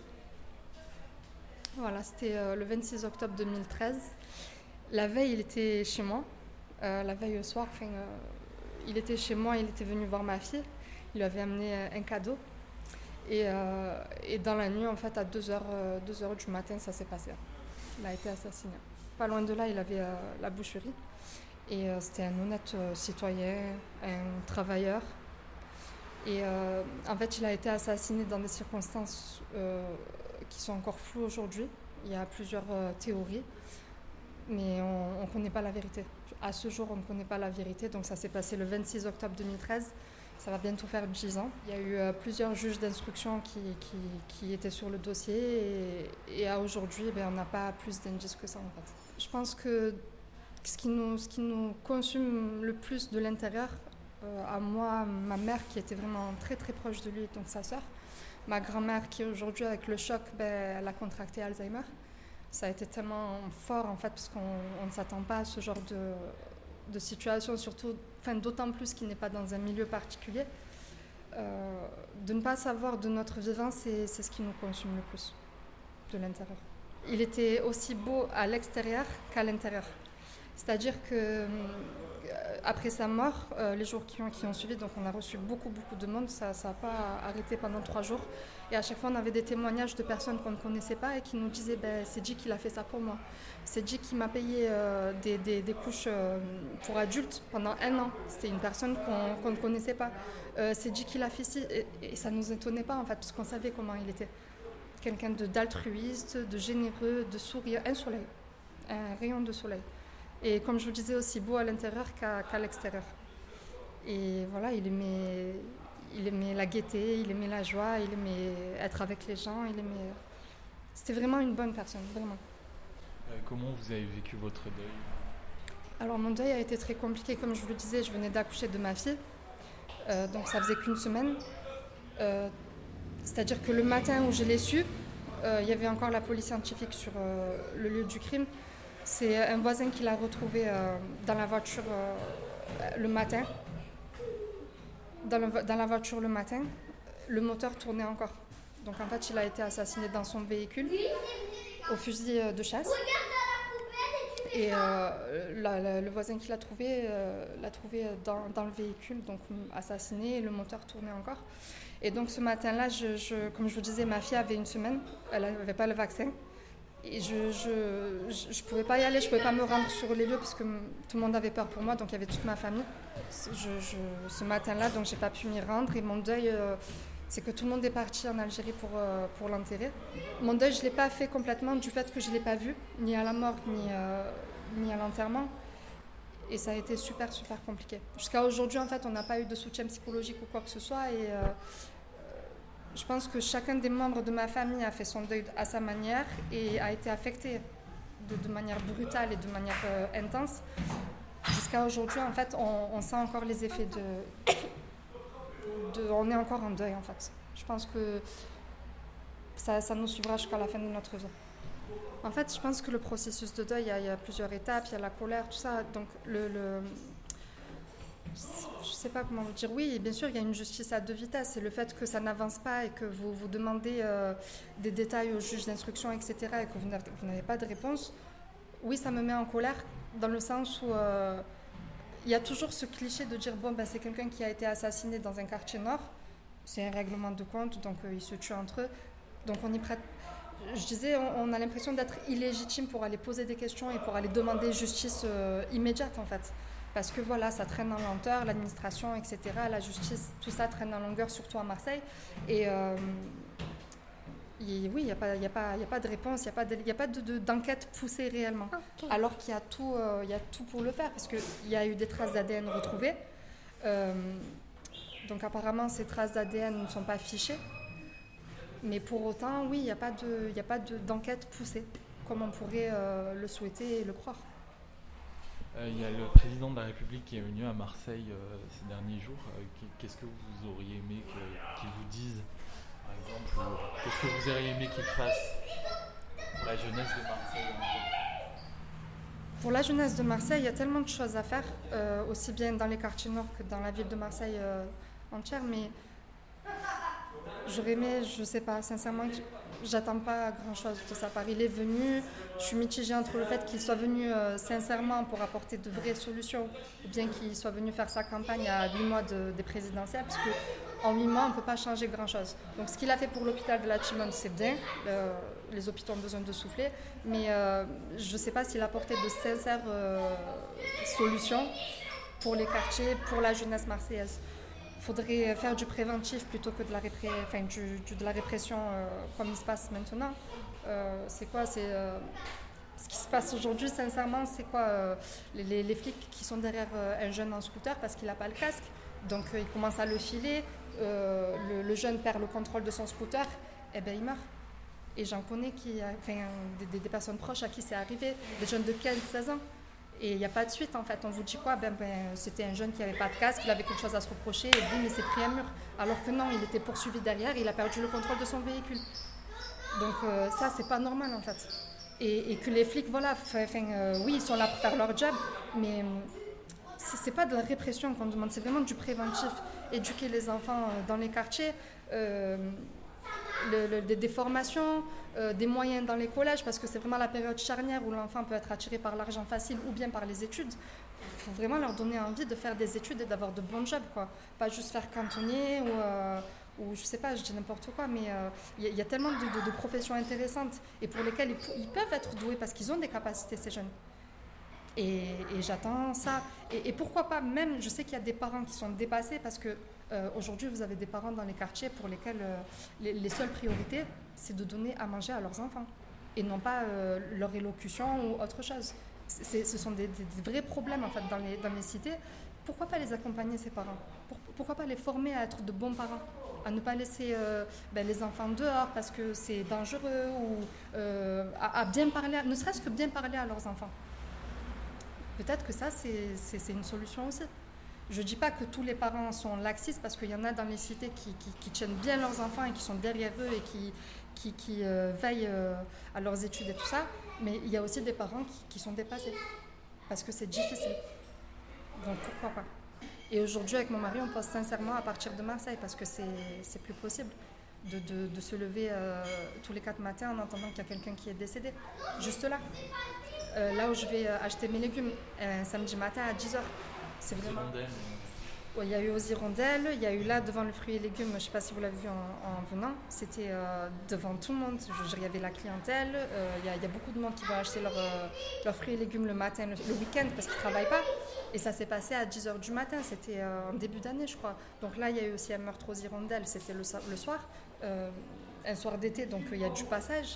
G: Voilà, c'était euh, le vingt-six octobre deux mille treize. La veille, il était chez moi. Euh, la veille au soir, enfin, euh, il était chez moi, il était venu voir ma fille. Il lui avait amené un cadeau. Et, euh, et dans la nuit, en fait, à deux heures, euh, deux heures du matin, ça s'est passé. Il a été assassiné. Pas loin de là, il avait euh, la boucherie. Et euh, c'était un honnête euh, citoyen, un travailleur. Et euh, en fait, il a été assassiné dans des circonstances euh, qui sont encore floues aujourd'hui. Il y a plusieurs euh, théories, mais on ne connaît pas la vérité. À ce jour, on ne connaît pas la vérité. Donc ça s'est passé le vingt-six octobre deux mille treize. Ça va bientôt faire dix ans. Il y a eu euh, plusieurs juges d'instruction qui, qui, qui étaient sur le dossier. Et, et à aujourd'hui, ben, on n'a pas plus d'indices que ça, en fait. Je pense que ce qui nous, ce qui nous consume le plus de l'intérieur, euh, à moi, ma mère qui était vraiment très très proche de lui, donc sa sœur, ma grand-mère qui aujourd'hui avec le choc, ben, elle a contracté Alzheimer. Ça a été tellement fort en fait parce qu'on on ne s'attend pas à ce genre de, de situation, surtout, enfin, d'autant plus qu'il n'est pas dans un milieu particulier. Euh, de ne pas savoir de notre vivant, c'est, c'est ce qui nous consume le plus de l'intérieur. Il était aussi beau à l'extérieur qu'à l'intérieur. C'est-à-dire que euh, après sa mort, euh, les jours qui ont, qui ont suivi, donc on a reçu beaucoup beaucoup de monde, ça n'a pas arrêté pendant trois jours. Et à chaque fois, on avait des témoignages de personnes qu'on ne connaissait pas et qui nous disaient ben, « c'est J qui a fait ça pour moi ». C'est J qui m'a payé euh, des, des, des couches euh, pour adultes pendant un an. C'était une personne qu'on, qu'on ne connaissait pas. Euh, c'est J qui l'a fait ici. Et, et ça ne nous étonnait pas en fait, parce qu'on savait comment il était. Quelqu'un de, d'altruiste, de généreux, de sourire, un soleil, un rayon de soleil. Et comme je vous disais, aussi beau à l'intérieur qu'à, qu'à l'extérieur. Et voilà, il aimait, il aimait la gaieté, il aimait la joie, il aimait être avec les gens, il aimait... C'était vraiment une bonne personne, vraiment.
E: Euh, comment vous avez vécu votre deuil ?
G: Alors mon deuil a été très compliqué, comme je vous le disais, je venais d'accoucher de ma fille, euh, donc ça faisait qu'une semaine. Euh, c'est-à-dire que le matin où je l'ai su, euh, il y avait encore la police scientifique sur euh, le lieu du crime. C'est un voisin qui l'a retrouvé euh, dans la voiture euh, le matin. Dans, le, dans la voiture le matin, le moteur tournait encore. Donc en fait, il a été assassiné dans son véhicule au fusil de chasse. Et euh, la, la, le voisin qui l'a trouvé, euh, l'a trouvé dans, dans le véhicule, donc assassiné, et le moteur tournait encore. Et donc ce matin-là, je, je, comme je vous disais, ma fille avait une semaine, elle n'avait pas le vaccin. Et je ne je, je pouvais pas y aller, je ne pouvais pas me rendre sur les lieux parce que tout le monde avait peur pour moi, donc il y avait toute ma famille. Je, je, ce matin-là, donc j'ai pas pu m'y rendre. Et mon deuil, euh, c'est que tout le monde est parti en Algérie pour, euh, pour l'enterrer. Mon deuil, je ne l'ai pas fait complètement du fait que je ne l'ai pas vu, ni à la mort, ni, euh, ni à l'enterrement. Et ça a été super, super compliqué. Jusqu'à aujourd'hui, en fait, on n'a pas eu de soutien psychologique ou quoi que ce soit. Et euh, je pense que chacun des membres de ma famille a fait son deuil à sa manière et a été affecté de, de manière brutale et de manière euh, intense. Jusqu'à aujourd'hui, en fait, on, on sent encore les effets de, de... On est encore en deuil, en fait. Je pense que ça, ça nous suivra jusqu'à la fin de notre vie. En fait, je pense que le processus de deuil, il y a, il y a plusieurs étapes, il y a la colère, tout ça. Donc, le... le je ne sais pas comment vous dire, oui, bien sûr, il y a une justice à deux vitesses. C'est le fait que ça n'avance pas et que vous, vous demandez euh, des détails au juge d'instruction, et cetera, et que vous n'avez, vous n'avez pas de réponse. Oui, ça me met en colère, dans le sens où euh, il y a toujours ce cliché de dire, bon, ben, c'est quelqu'un qui a été assassiné dans un quartier nord, c'est un règlement de compte, donc euh, ils se tuent entre eux. Donc on y prête... Je disais, on, on a l'impression d'être illégitime pour aller poser des questions et pour aller demander justice euh, immédiate, en fait. Parce que voilà, ça traîne en lenteur, l'administration, et cetera, la justice, tout ça traîne en longueur, surtout à Marseille. Et il euh, Et oui, il n'y a, a, a pas de réponse, il n'y a pas, de, y a pas de, de, d'enquête poussée réellement. Okay. Alors qu'il y a, tout, euh, y a tout pour le faire, parce qu'il y a eu des traces d'A D N retrouvées. Euh, donc apparemment, ces traces d'A D N ne sont pas fichées. Mais pour autant, oui, il n'y a pas, de, y a pas de, d'enquête poussée, comme on pourrait euh, le souhaiter et le croire.
E: Il euh, y a le président de la République qui est venu à Marseille euh, ces derniers jours. Euh, qu'est-ce que vous auriez aimé que, qu'il vous dise ? Par exemple, euh, qu'est-ce que vous auriez aimé qu'il fasse pour la jeunesse de Marseille?
G: Pour la jeunesse de Marseille, il y a tellement de choses à faire, euh, aussi bien dans les quartiers nord que dans la ville de Marseille euh, entière, mais j'aurais aimé, je sais pas, sincèrement, j'attends pas grand-chose de sa part. Il est venu, je suis mitigée entre le fait qu'il soit venu euh, sincèrement pour apporter de vraies solutions, ou bien qu'il soit venu faire sa campagne à huit mois de, des présidentielles, parce que en huit mois, on ne peut pas changer grand-chose. Donc ce qu'il a fait pour l'hôpital de la Timone, c'est bien. Euh, les hôpitaux ont besoin de souffler. Mais euh, je ne sais pas s'il a apporté de sincères euh, solutions pour les quartiers, pour la jeunesse marseillaise. Il faudrait faire du préventif plutôt que de la, répré... enfin, du, du, de la répression euh, comme il se passe maintenant. Euh, c'est quoi c'est, euh... Ce qui se passe aujourd'hui, sincèrement, c'est quoi euh, les, les flics qui sont derrière euh, un jeune en scooter parce qu'il n'a pas le casque. Donc euh, ils commencent à le filer. Euh, le, le jeune perd le contrôle de son scooter, et ben il meurt. Et j'en connais qui, enfin, des, des personnes proches à qui c'est arrivé, des jeunes de quinze seize ans. Et il n'y a pas de suite en fait. On vous dit quoi ben, ben, c'était un jeune qui n'avait pas de casque, il avait quelque chose à se reprocher, et bim, il s'est pris un mur. Alors que non, il était poursuivi derrière, il a perdu le contrôle de son véhicule. Donc euh, ça, c'est pas normal en fait. Et, et que les flics, voilà, enfin, euh, oui, ils sont là pour faire leur job, mais c'est, c'est pas de la répression qu'on demande, c'est vraiment du préventif. Éduquer les enfants dans les quartiers, euh, le, le, des, des formations, euh, des moyens dans les collèges, parce que c'est vraiment la période charnière où l'enfant peut être attiré par l'argent facile ou bien par les études. Il faut vraiment leur donner envie de faire des études et d'avoir de bons jobs, quoi. Pas juste faire cantonnier ou, euh, ou je sais pas, je dis n'importe quoi, mais il euh, y, y a tellement de, de, de professions intéressantes et pour lesquelles ils, ils peuvent être doués parce qu'ils ont des capacités, ces jeunes. Et, et j'attends ça. Et, et pourquoi pas, même, je sais qu'il y a des parents qui sont dépassés parce que euh, aujourd'hui, vous avez des parents dans les quartiers pour lesquels euh, les, les seules priorités, c'est de donner à manger à leurs enfants et non pas euh, leur élocution ou autre chose. C'est, ce sont des, des, des vrais problèmes en fait dans les, dans les cités. Pourquoi pas les accompagner, ces parents? pour, Pourquoi pas les former à être de bons parents? À ne pas laisser euh, ben, les enfants dehors parce que c'est dangereux ou euh, à, à bien parler, ne serait-ce que bien parler à leurs enfants. Peut-être que ça, c'est, c'est, c'est une solution aussi. Je ne dis pas que tous les parents sont laxistes parce qu'il y en a dans les cités qui, qui, qui tiennent bien leurs enfants et qui sont derrière eux et qui, qui, qui euh, veillent euh, à leurs études et tout ça. Mais il y a aussi des parents qui, qui sont dépassés parce que c'est difficile. Donc pourquoi pas? Et aujourd'hui, avec mon mari, on pense sincèrement à partir de Marseille parce que c'est, c'est plus possible de, de, de se lever euh, tous les quatre matins en entendant qu'il y a quelqu'un qui est décédé. Juste là. Euh, là où je vais euh, acheter mes légumes, un samedi matin à dix heures. C'est vraiment... Ouais, il y a eu aux Hirondelles, il y a eu là devant le fruit et légumes, je ne sais pas si vous l'avez vu en, en venant, c'était euh, devant tout le monde, je, il y avait la clientèle, euh, il, y a, il y a beaucoup de monde qui va acheter leurs euh, leur fruits et légumes le matin, le, le week-end parce qu'ils ne travaillent pas. Et ça s'est passé à dix heures du matin, c'était euh, en début d'année je crois. Donc là il y a eu aussi un meurtre aux Hirondelles, c'était le, le soir, euh, un soir d'été, donc il y a du passage.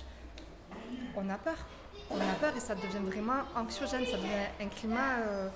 G: On a peur. On a peur et ça devient vraiment anxiogène, ça devient un climat... Euh,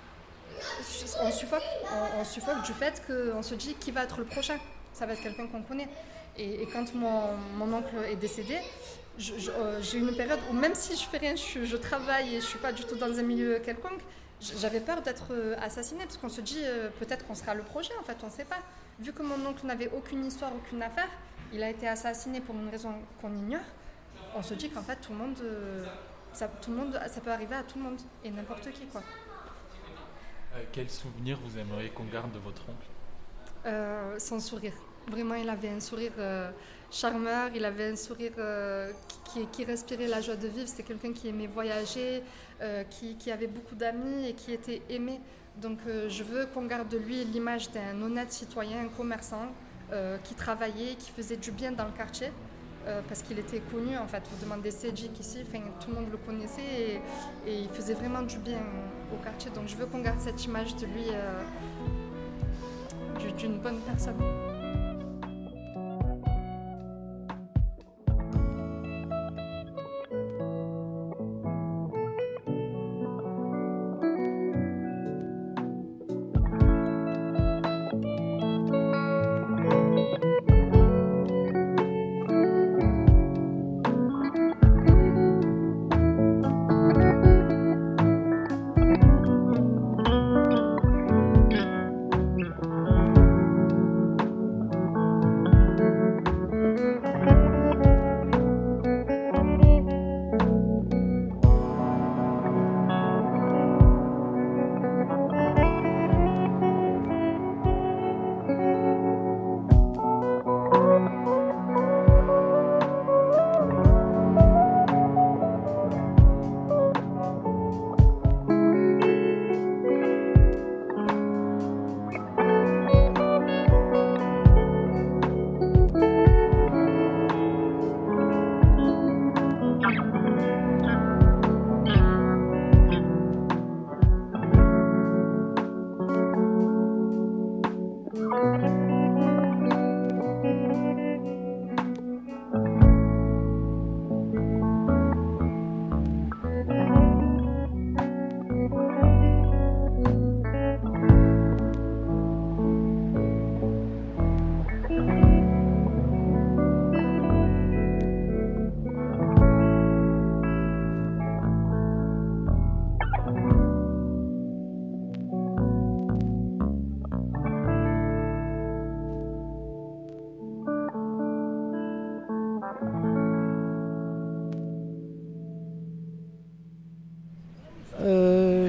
G: on, suffoque, on, on suffoque du fait qu'on se dit qui va être le prochain. Ça va être quelqu'un qu'on connaît. Et, et quand mon, mon oncle est décédé, je, je, euh, j'ai eu une période où même si je fais rien, je, je travaille et je ne suis pas du tout dans un milieu quelconque, j'avais peur d'être assassinée parce qu'on se dit euh, peut-être qu'on sera le prochain, en fait, on ne sait pas. Vu que mon oncle n'avait aucune histoire, aucune affaire, il a été assassiné pour une raison qu'on ignore. On se dit qu'en fait tout le monde, euh, ça, tout le monde, ça peut arriver à tout le monde et n'importe qui quoi.
E: Euh, quel souvenir vous aimeriez qu'on garde de votre oncle?
G: euh, Son sourire. Vraiment, il avait un sourire euh, charmeur, il avait un sourire euh, qui, qui respirait la joie de vivre. C'était quelqu'un qui aimait voyager, euh, qui, qui avait beaucoup d'amis et qui était aimé. Donc euh, je veux qu'on garde de lui l'image d'un honnête citoyen, un commerçant euh, qui travaillait, qui faisait du bien dans le quartier. Euh, parce qu'il était connu en fait, vous demandez Cedric ici, tout le monde le connaissait et, et il faisait vraiment du bien au quartier, donc je veux qu'on garde cette image de lui euh, d'une bonne personne.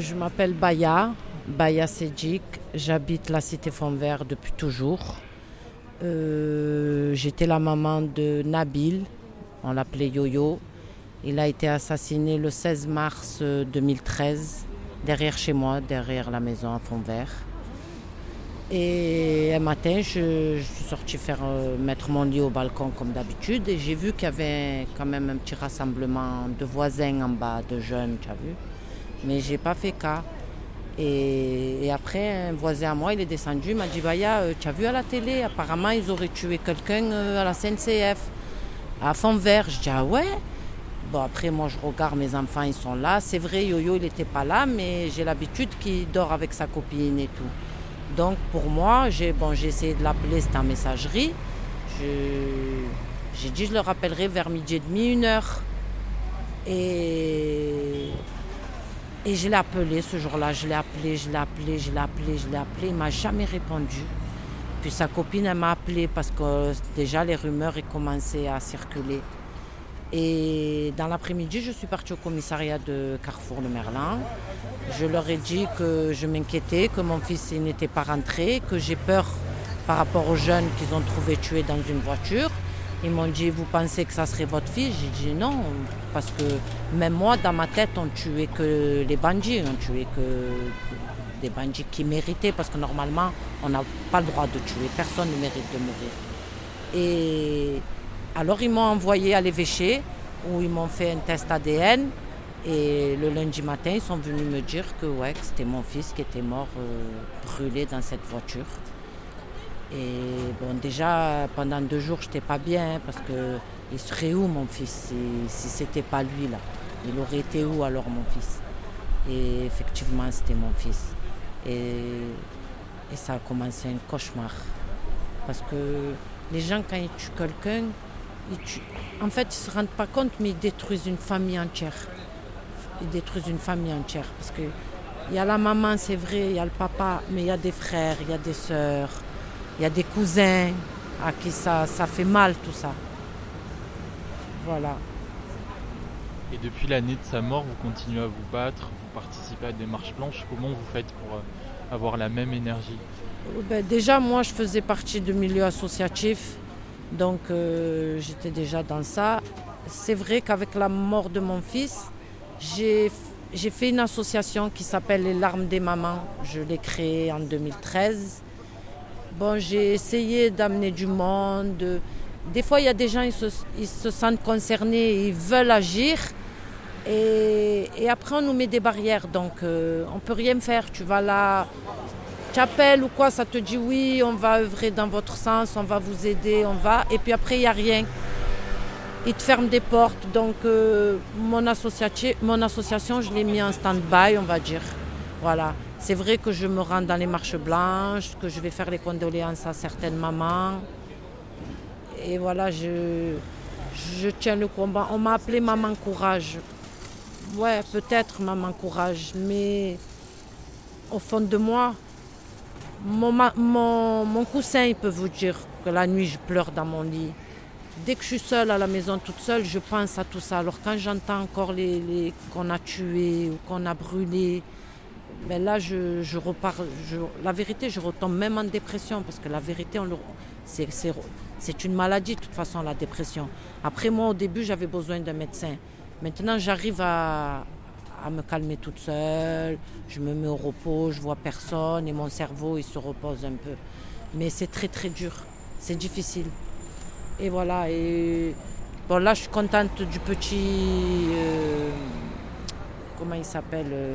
D: je m'appelle Baya, Baya Sedjik. J'habite la cité Fond-Vert depuis toujours. Euh, j'étais la maman de Nabil, on l'appelait Yo-Yo. Il a été assassiné le seize mars deux mille treize, derrière chez moi, derrière la maison à Fond-Vert. Et un matin, je, je suis sortie faire, euh, mettre mon lit au balcon comme d'habitude et j'ai vu qu'il y avait quand même un petit rassemblement de voisins en bas, de jeunes, tu as vu. Mais j'ai pas fait cas. Et, et après, un voisin à moi, il est descendu, il m'a dit « Baya, euh, tu as vu à la télé, apparemment ils auraient tué quelqu'un euh, à la C N C F, à Fond-Vert. » Je dis « Ah ouais ?» Bon, après, moi, je regarde, mes enfants, ils sont là. C'est vrai, Yo-Yo, il n'était pas là, mais j'ai l'habitude qu'il dort avec sa copine et tout. Donc, pour moi, j'ai, bon, j'ai essayé de l'appeler, c'était en messagerie. Je, j'ai dit, je le rappellerai vers midi et demi, une heure. Et... Et je l'ai appelé ce jour-là, je l'ai appelé, je l'ai appelé, je l'ai appelé, je l'ai appelé, il ne m'a jamais répondu. Puis sa copine, elle m'a appelé parce que déjà les rumeurs ont commencé à circuler. Et dans l'après-midi, je suis partie au commissariat de Carrefour-le-Merlin. Je leur ai dit que je m'inquiétais, que mon fils n'était pas rentré, que j'ai peur par rapport aux jeunes qu'ils ont trouvé tués dans une voiture. Ils m'ont dit, vous pensez que ça serait votre fils? J'ai dit non, parce que même moi, dans ma tête, on tuait que les bandits, on tuait que des bandits qui méritaient, parce que normalement, on n'a pas le droit de tuer, personne ne mérite de mourir. Et alors, ils m'ont envoyé à l'évêché, où ils m'ont fait un test A D N, et le lundi matin, ils sont venus me dire que, ouais, que c'était mon fils qui était mort euh, brûlé dans cette voiture. Et bon, déjà, pendant deux jours, je n'étais pas bien, parce que il serait où mon fils si, si ce n'était pas lui là? Il aurait été où alors mon fils? Et effectivement, c'était mon fils. Et, et ça a commencé un cauchemar. Parce que les gens, quand ils tuent quelqu'un, ils tuent... en fait, ils ne se rendent pas compte, mais ils détruisent une famille entière. Ils détruisent une famille entière. Parce qu'il y a la maman, c'est vrai, il y a le papa, mais il y a des frères, il y a des sœurs. Il y a des cousins à qui ça, ça fait mal tout ça. Voilà.
E: Et depuis l'année de sa mort, vous continuez à vous battre, vous participez à des marches blanches. Comment vous faites pour euh, avoir la même énergie?
D: Ben, déjà, moi, je faisais partie du milieu associatif. Donc, euh, j'étais déjà dans ça. C'est vrai qu'avec la mort de mon fils, j'ai, j'ai fait une association qui s'appelle Les Larmes des Mamans. Je l'ai créée en deux mille treize. Bon, j'ai essayé d'amener du monde. Des fois, il y a des gens, ils se, ils se sentent concernés, ils veulent agir. Et, et après, on nous met des barrières. Donc, euh, on ne peut rien faire. Tu vas là, tu appelles ou quoi, ça te dit oui, on va œuvrer dans votre sens, on va vous aider, on va. Et puis après, il n'y a rien. Ils te ferment des portes. Donc, euh, mon, associati- mon association, je l'ai mis en stand-by, on va dire. Voilà. C'est vrai que je me rends dans les marches blanches, que je vais faire les condoléances à certaines mamans. Et voilà, je, je tiens le combat. On m'a appelé Maman Courage. Ouais, peut-être Maman Courage, mais au fond de moi, mon, mon, mon coussin, il peut vous dire que la nuit, je pleure dans mon lit. Dès que je suis seule à la maison, toute seule, je pense à tout ça. Alors quand j'entends encore les, les, qu'on a tués ou qu'on a brûlés, ben là, je, je repars. Je, la vérité, je retombe même en dépression parce que la vérité, on le, c'est, c'est, c'est une maladie de toute façon, la dépression. Après, moi, au début, j'avais besoin d'un médecin. Maintenant, j'arrive à, à me calmer toute seule. Je me mets au repos, je vois personne et mon cerveau, il se repose un peu. Mais c'est très, très dur. C'est difficile. Et voilà. Et bon, là, je suis contente du petit. Euh, comment il s'appelle euh,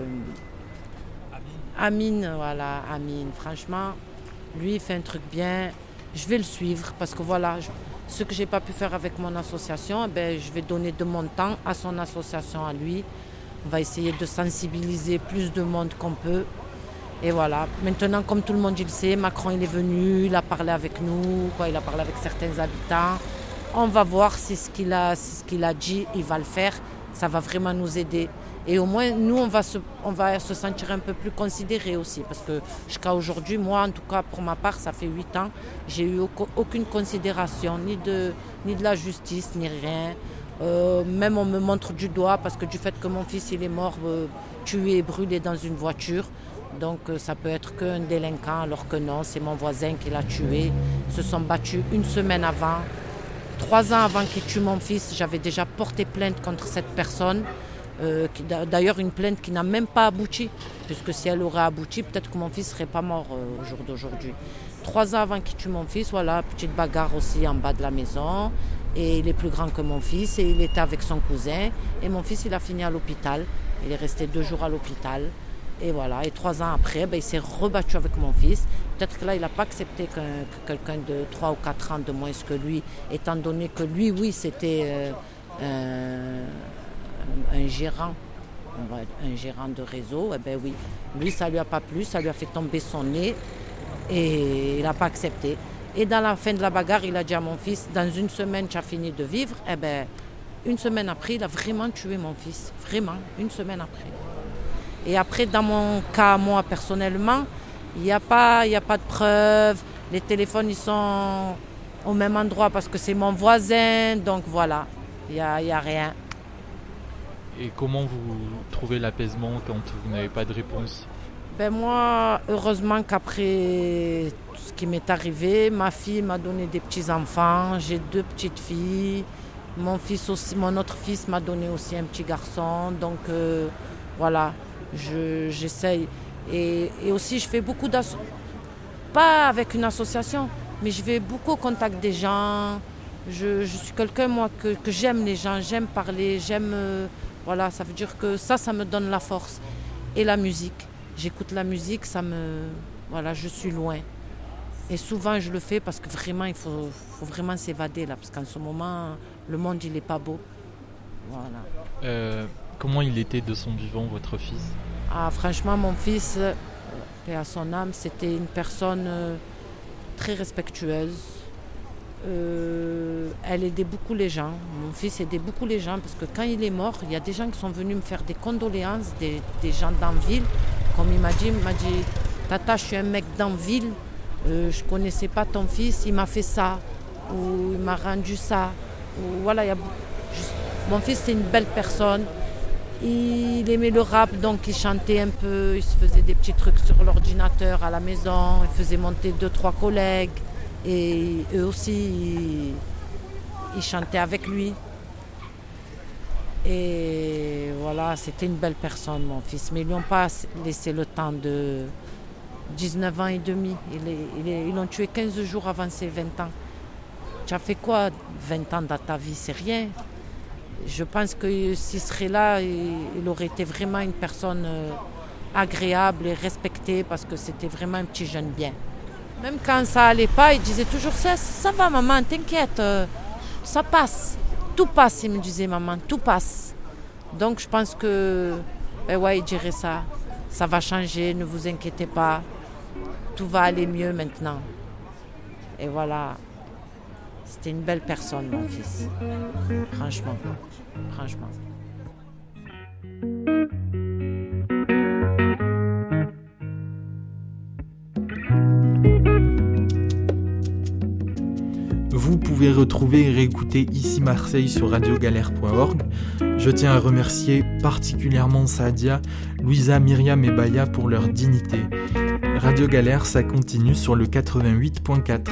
D: Amine, voilà, Amine. Franchement, lui, il fait un truc bien. Je vais le suivre parce que voilà, je, ce que je n'ai pas pu faire avec mon association, eh ben, je vais donner de mon temps à son association, à lui. On va essayer de sensibiliser plus de monde qu'on peut. Et voilà. Maintenant, comme tout le monde il le sait, Macron il est venu, il a parlé avec nous, quoi, il a parlé avec certains habitants. On va voir si ce qu'il a, si ce qu'il a dit, il va le faire. Ça va vraiment nous aider. Et au moins, nous, on va, se, on va se sentir un peu plus considérés aussi. Parce que jusqu'à aujourd'hui, moi, en tout cas, pour ma part, ça fait huit ans, j'ai eu aucune considération, ni de, ni de la justice, ni rien. Euh, même on me montre du doigt parce que du fait que mon fils il est mort, euh, tué, brûlé dans une voiture. Donc euh, ça peut être qu'un délinquant, alors que non, c'est mon voisin qui l'a tué. Ils se sont battus une semaine avant. Trois ans avant qu'il tue mon fils, j'avais déjà porté plainte contre cette personne. Euh, qui, d'ailleurs, une plainte qui n'a même pas abouti, puisque si elle aurait abouti, peut-être que mon fils ne serait pas mort euh, au jour d'aujourd'hui. Trois ans avant qu'il tue mon fils, voilà, petite bagarre aussi en bas de la maison. Et il est plus grand que mon fils et il était avec son cousin. Et mon fils, il a fini à l'hôpital. Il est resté deux jours à l'hôpital. Et voilà, et trois ans après, ben, il s'est rebattu avec mon fils. Peut-être que là, il n'a pas accepté qu'un, que quelqu'un de trois ou quatre ans de moins que lui, étant donné que lui, oui, c'était euh, un, un gérant, un gérant de réseau. Et ben oui, lui, ça ne lui a pas plu, ça lui a fait tomber son nez et il n'a pas accepté. Et dans la fin de la bagarre, il a dit à mon fils, dans une semaine, tu as fini de vivre. Et ben, une semaine après, il a vraiment tué mon fils. Vraiment, une semaine après. Et après, dans mon cas, moi, personnellement, il n'y a pas, il n'y a pas de preuves. Les téléphones, ils sont au même endroit parce que c'est mon voisin. Donc voilà, il n'y a, il y a rien.
E: Et comment vous trouvez l'apaisement quand vous n'avez pas de réponse ?
D: Ben moi, heureusement qu'après tout ce qui m'est arrivé, ma fille m'a donné des petits-enfants. J'ai deux petites filles. Mon fils aussi, mon autre fils m'a donné aussi un petit garçon. Donc euh, voilà. Je, j'essaye et, et aussi je fais beaucoup d'associations, pas avec une association, mais je vais beaucoup au contact des gens. Je, je suis quelqu'un moi que, que j'aime les gens, j'aime parler, j'aime euh, voilà, ça veut dire que ça, ça me donne la force. Et la musique, j'écoute la musique, ça me voilà, je suis loin. Et souvent je le fais parce que vraiment il faut, faut vraiment s'évader là, parce qu'en ce moment le monde il est pas beau. Voilà.
E: Euh... Comment il était de son vivant, votre fils ?
D: Ah, franchement, mon fils, euh, paix à son âme, c'était une personne euh, très respectueuse. Euh, elle aidait beaucoup les gens. Mon fils aidait beaucoup les gens parce que quand il est mort, il y a des gens qui sont venus me faire des condoléances, des, des gens d'Anville. Comme il m'a dit, il m'a dit « Tata, je suis un mec d'Anville, euh, je ne connaissais pas ton fils, il m'a fait ça, ou il m'a rendu ça. » Ou, voilà, il y a, juste, mon fils, c'est une belle personne. Il aimait le rap, donc il chantait un peu, il se faisait des petits trucs sur l'ordinateur à la maison, il faisait monter deux, trois collègues et eux aussi, ils, ils chantaient avec lui. Et voilà, c'était une belle personne, mon fils, mais ils lui ont pas laissé le temps de dix-neuf ans et demi. Il est, il est, ils l'ont tué quinze jours avant ses vingt ans. Tu as fait quoi vingt ans dans ta vie? C'est rien. Je pense que s'il serait là, il aurait été vraiment une personne agréable et respectée parce que c'était vraiment un petit jeune bien. Même quand ça allait pas, il disait toujours ça, ça va maman, t'inquiète, ça passe. Tout passe, il me disait maman, tout passe. Donc je pense que, ben ouais, il dirait ça. Ça va changer, ne vous inquiétez pas. Tout va aller mieux maintenant. Et voilà. C'était une belle personne, mon fils. Franchement. Franchement.
E: Vous pouvez retrouver et réécouter Ici Marseille sur radio galère point org. Je tiens à remercier particulièrement Sadia, Louisa, Myriam et Baya pour leur dignité. Radio Galère, ça continue sur le quatre-vingt-huit point quatre.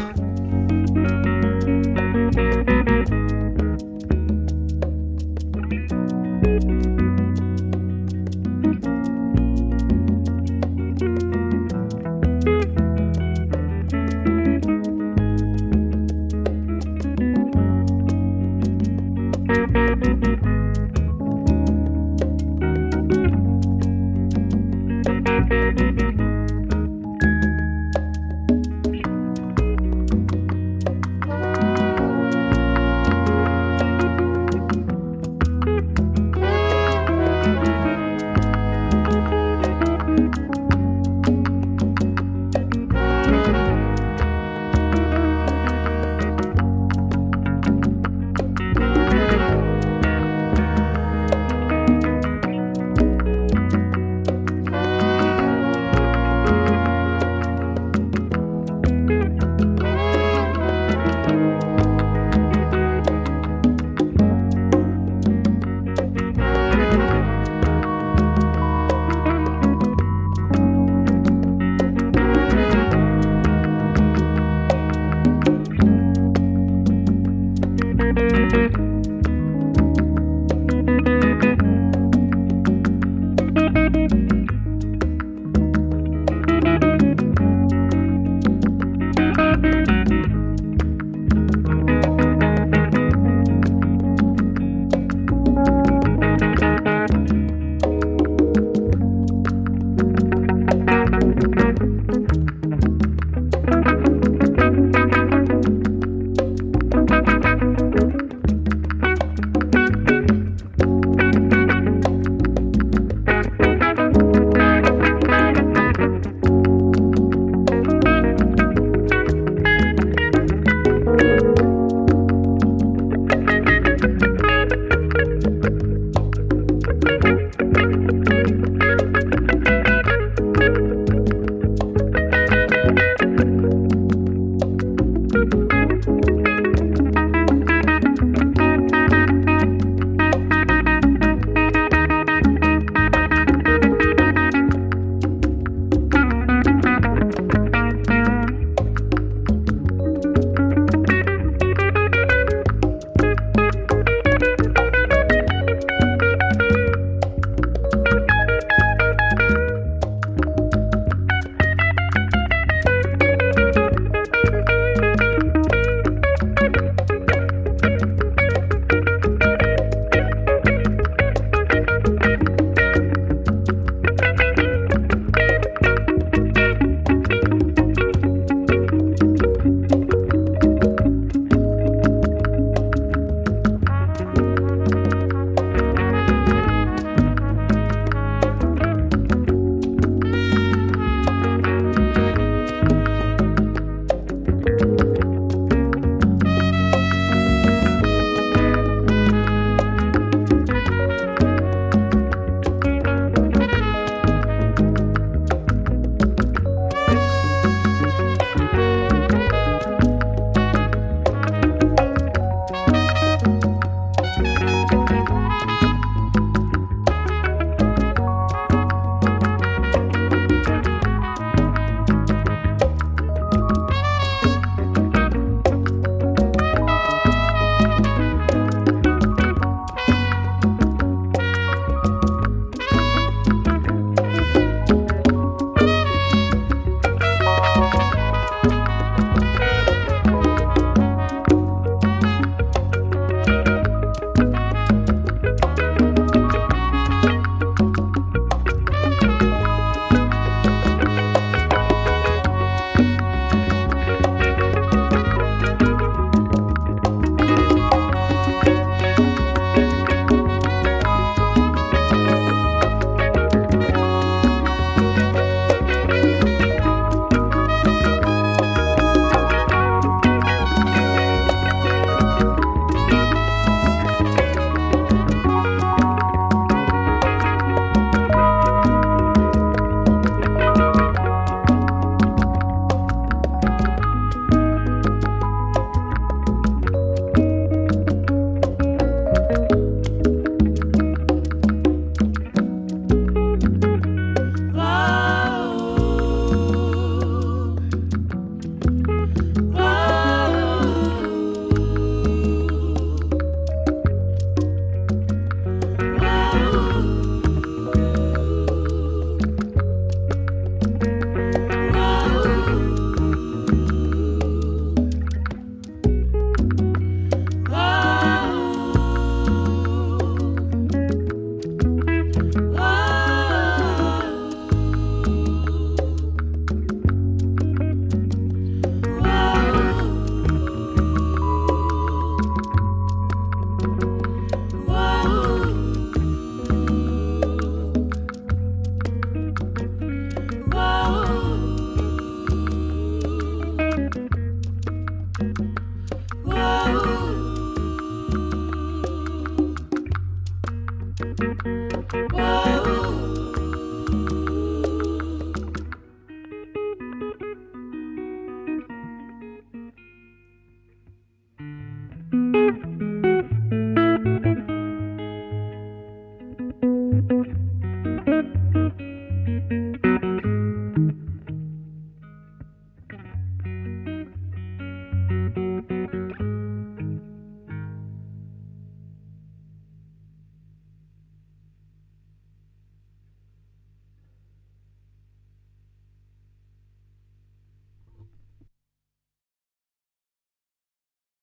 F: Whoa.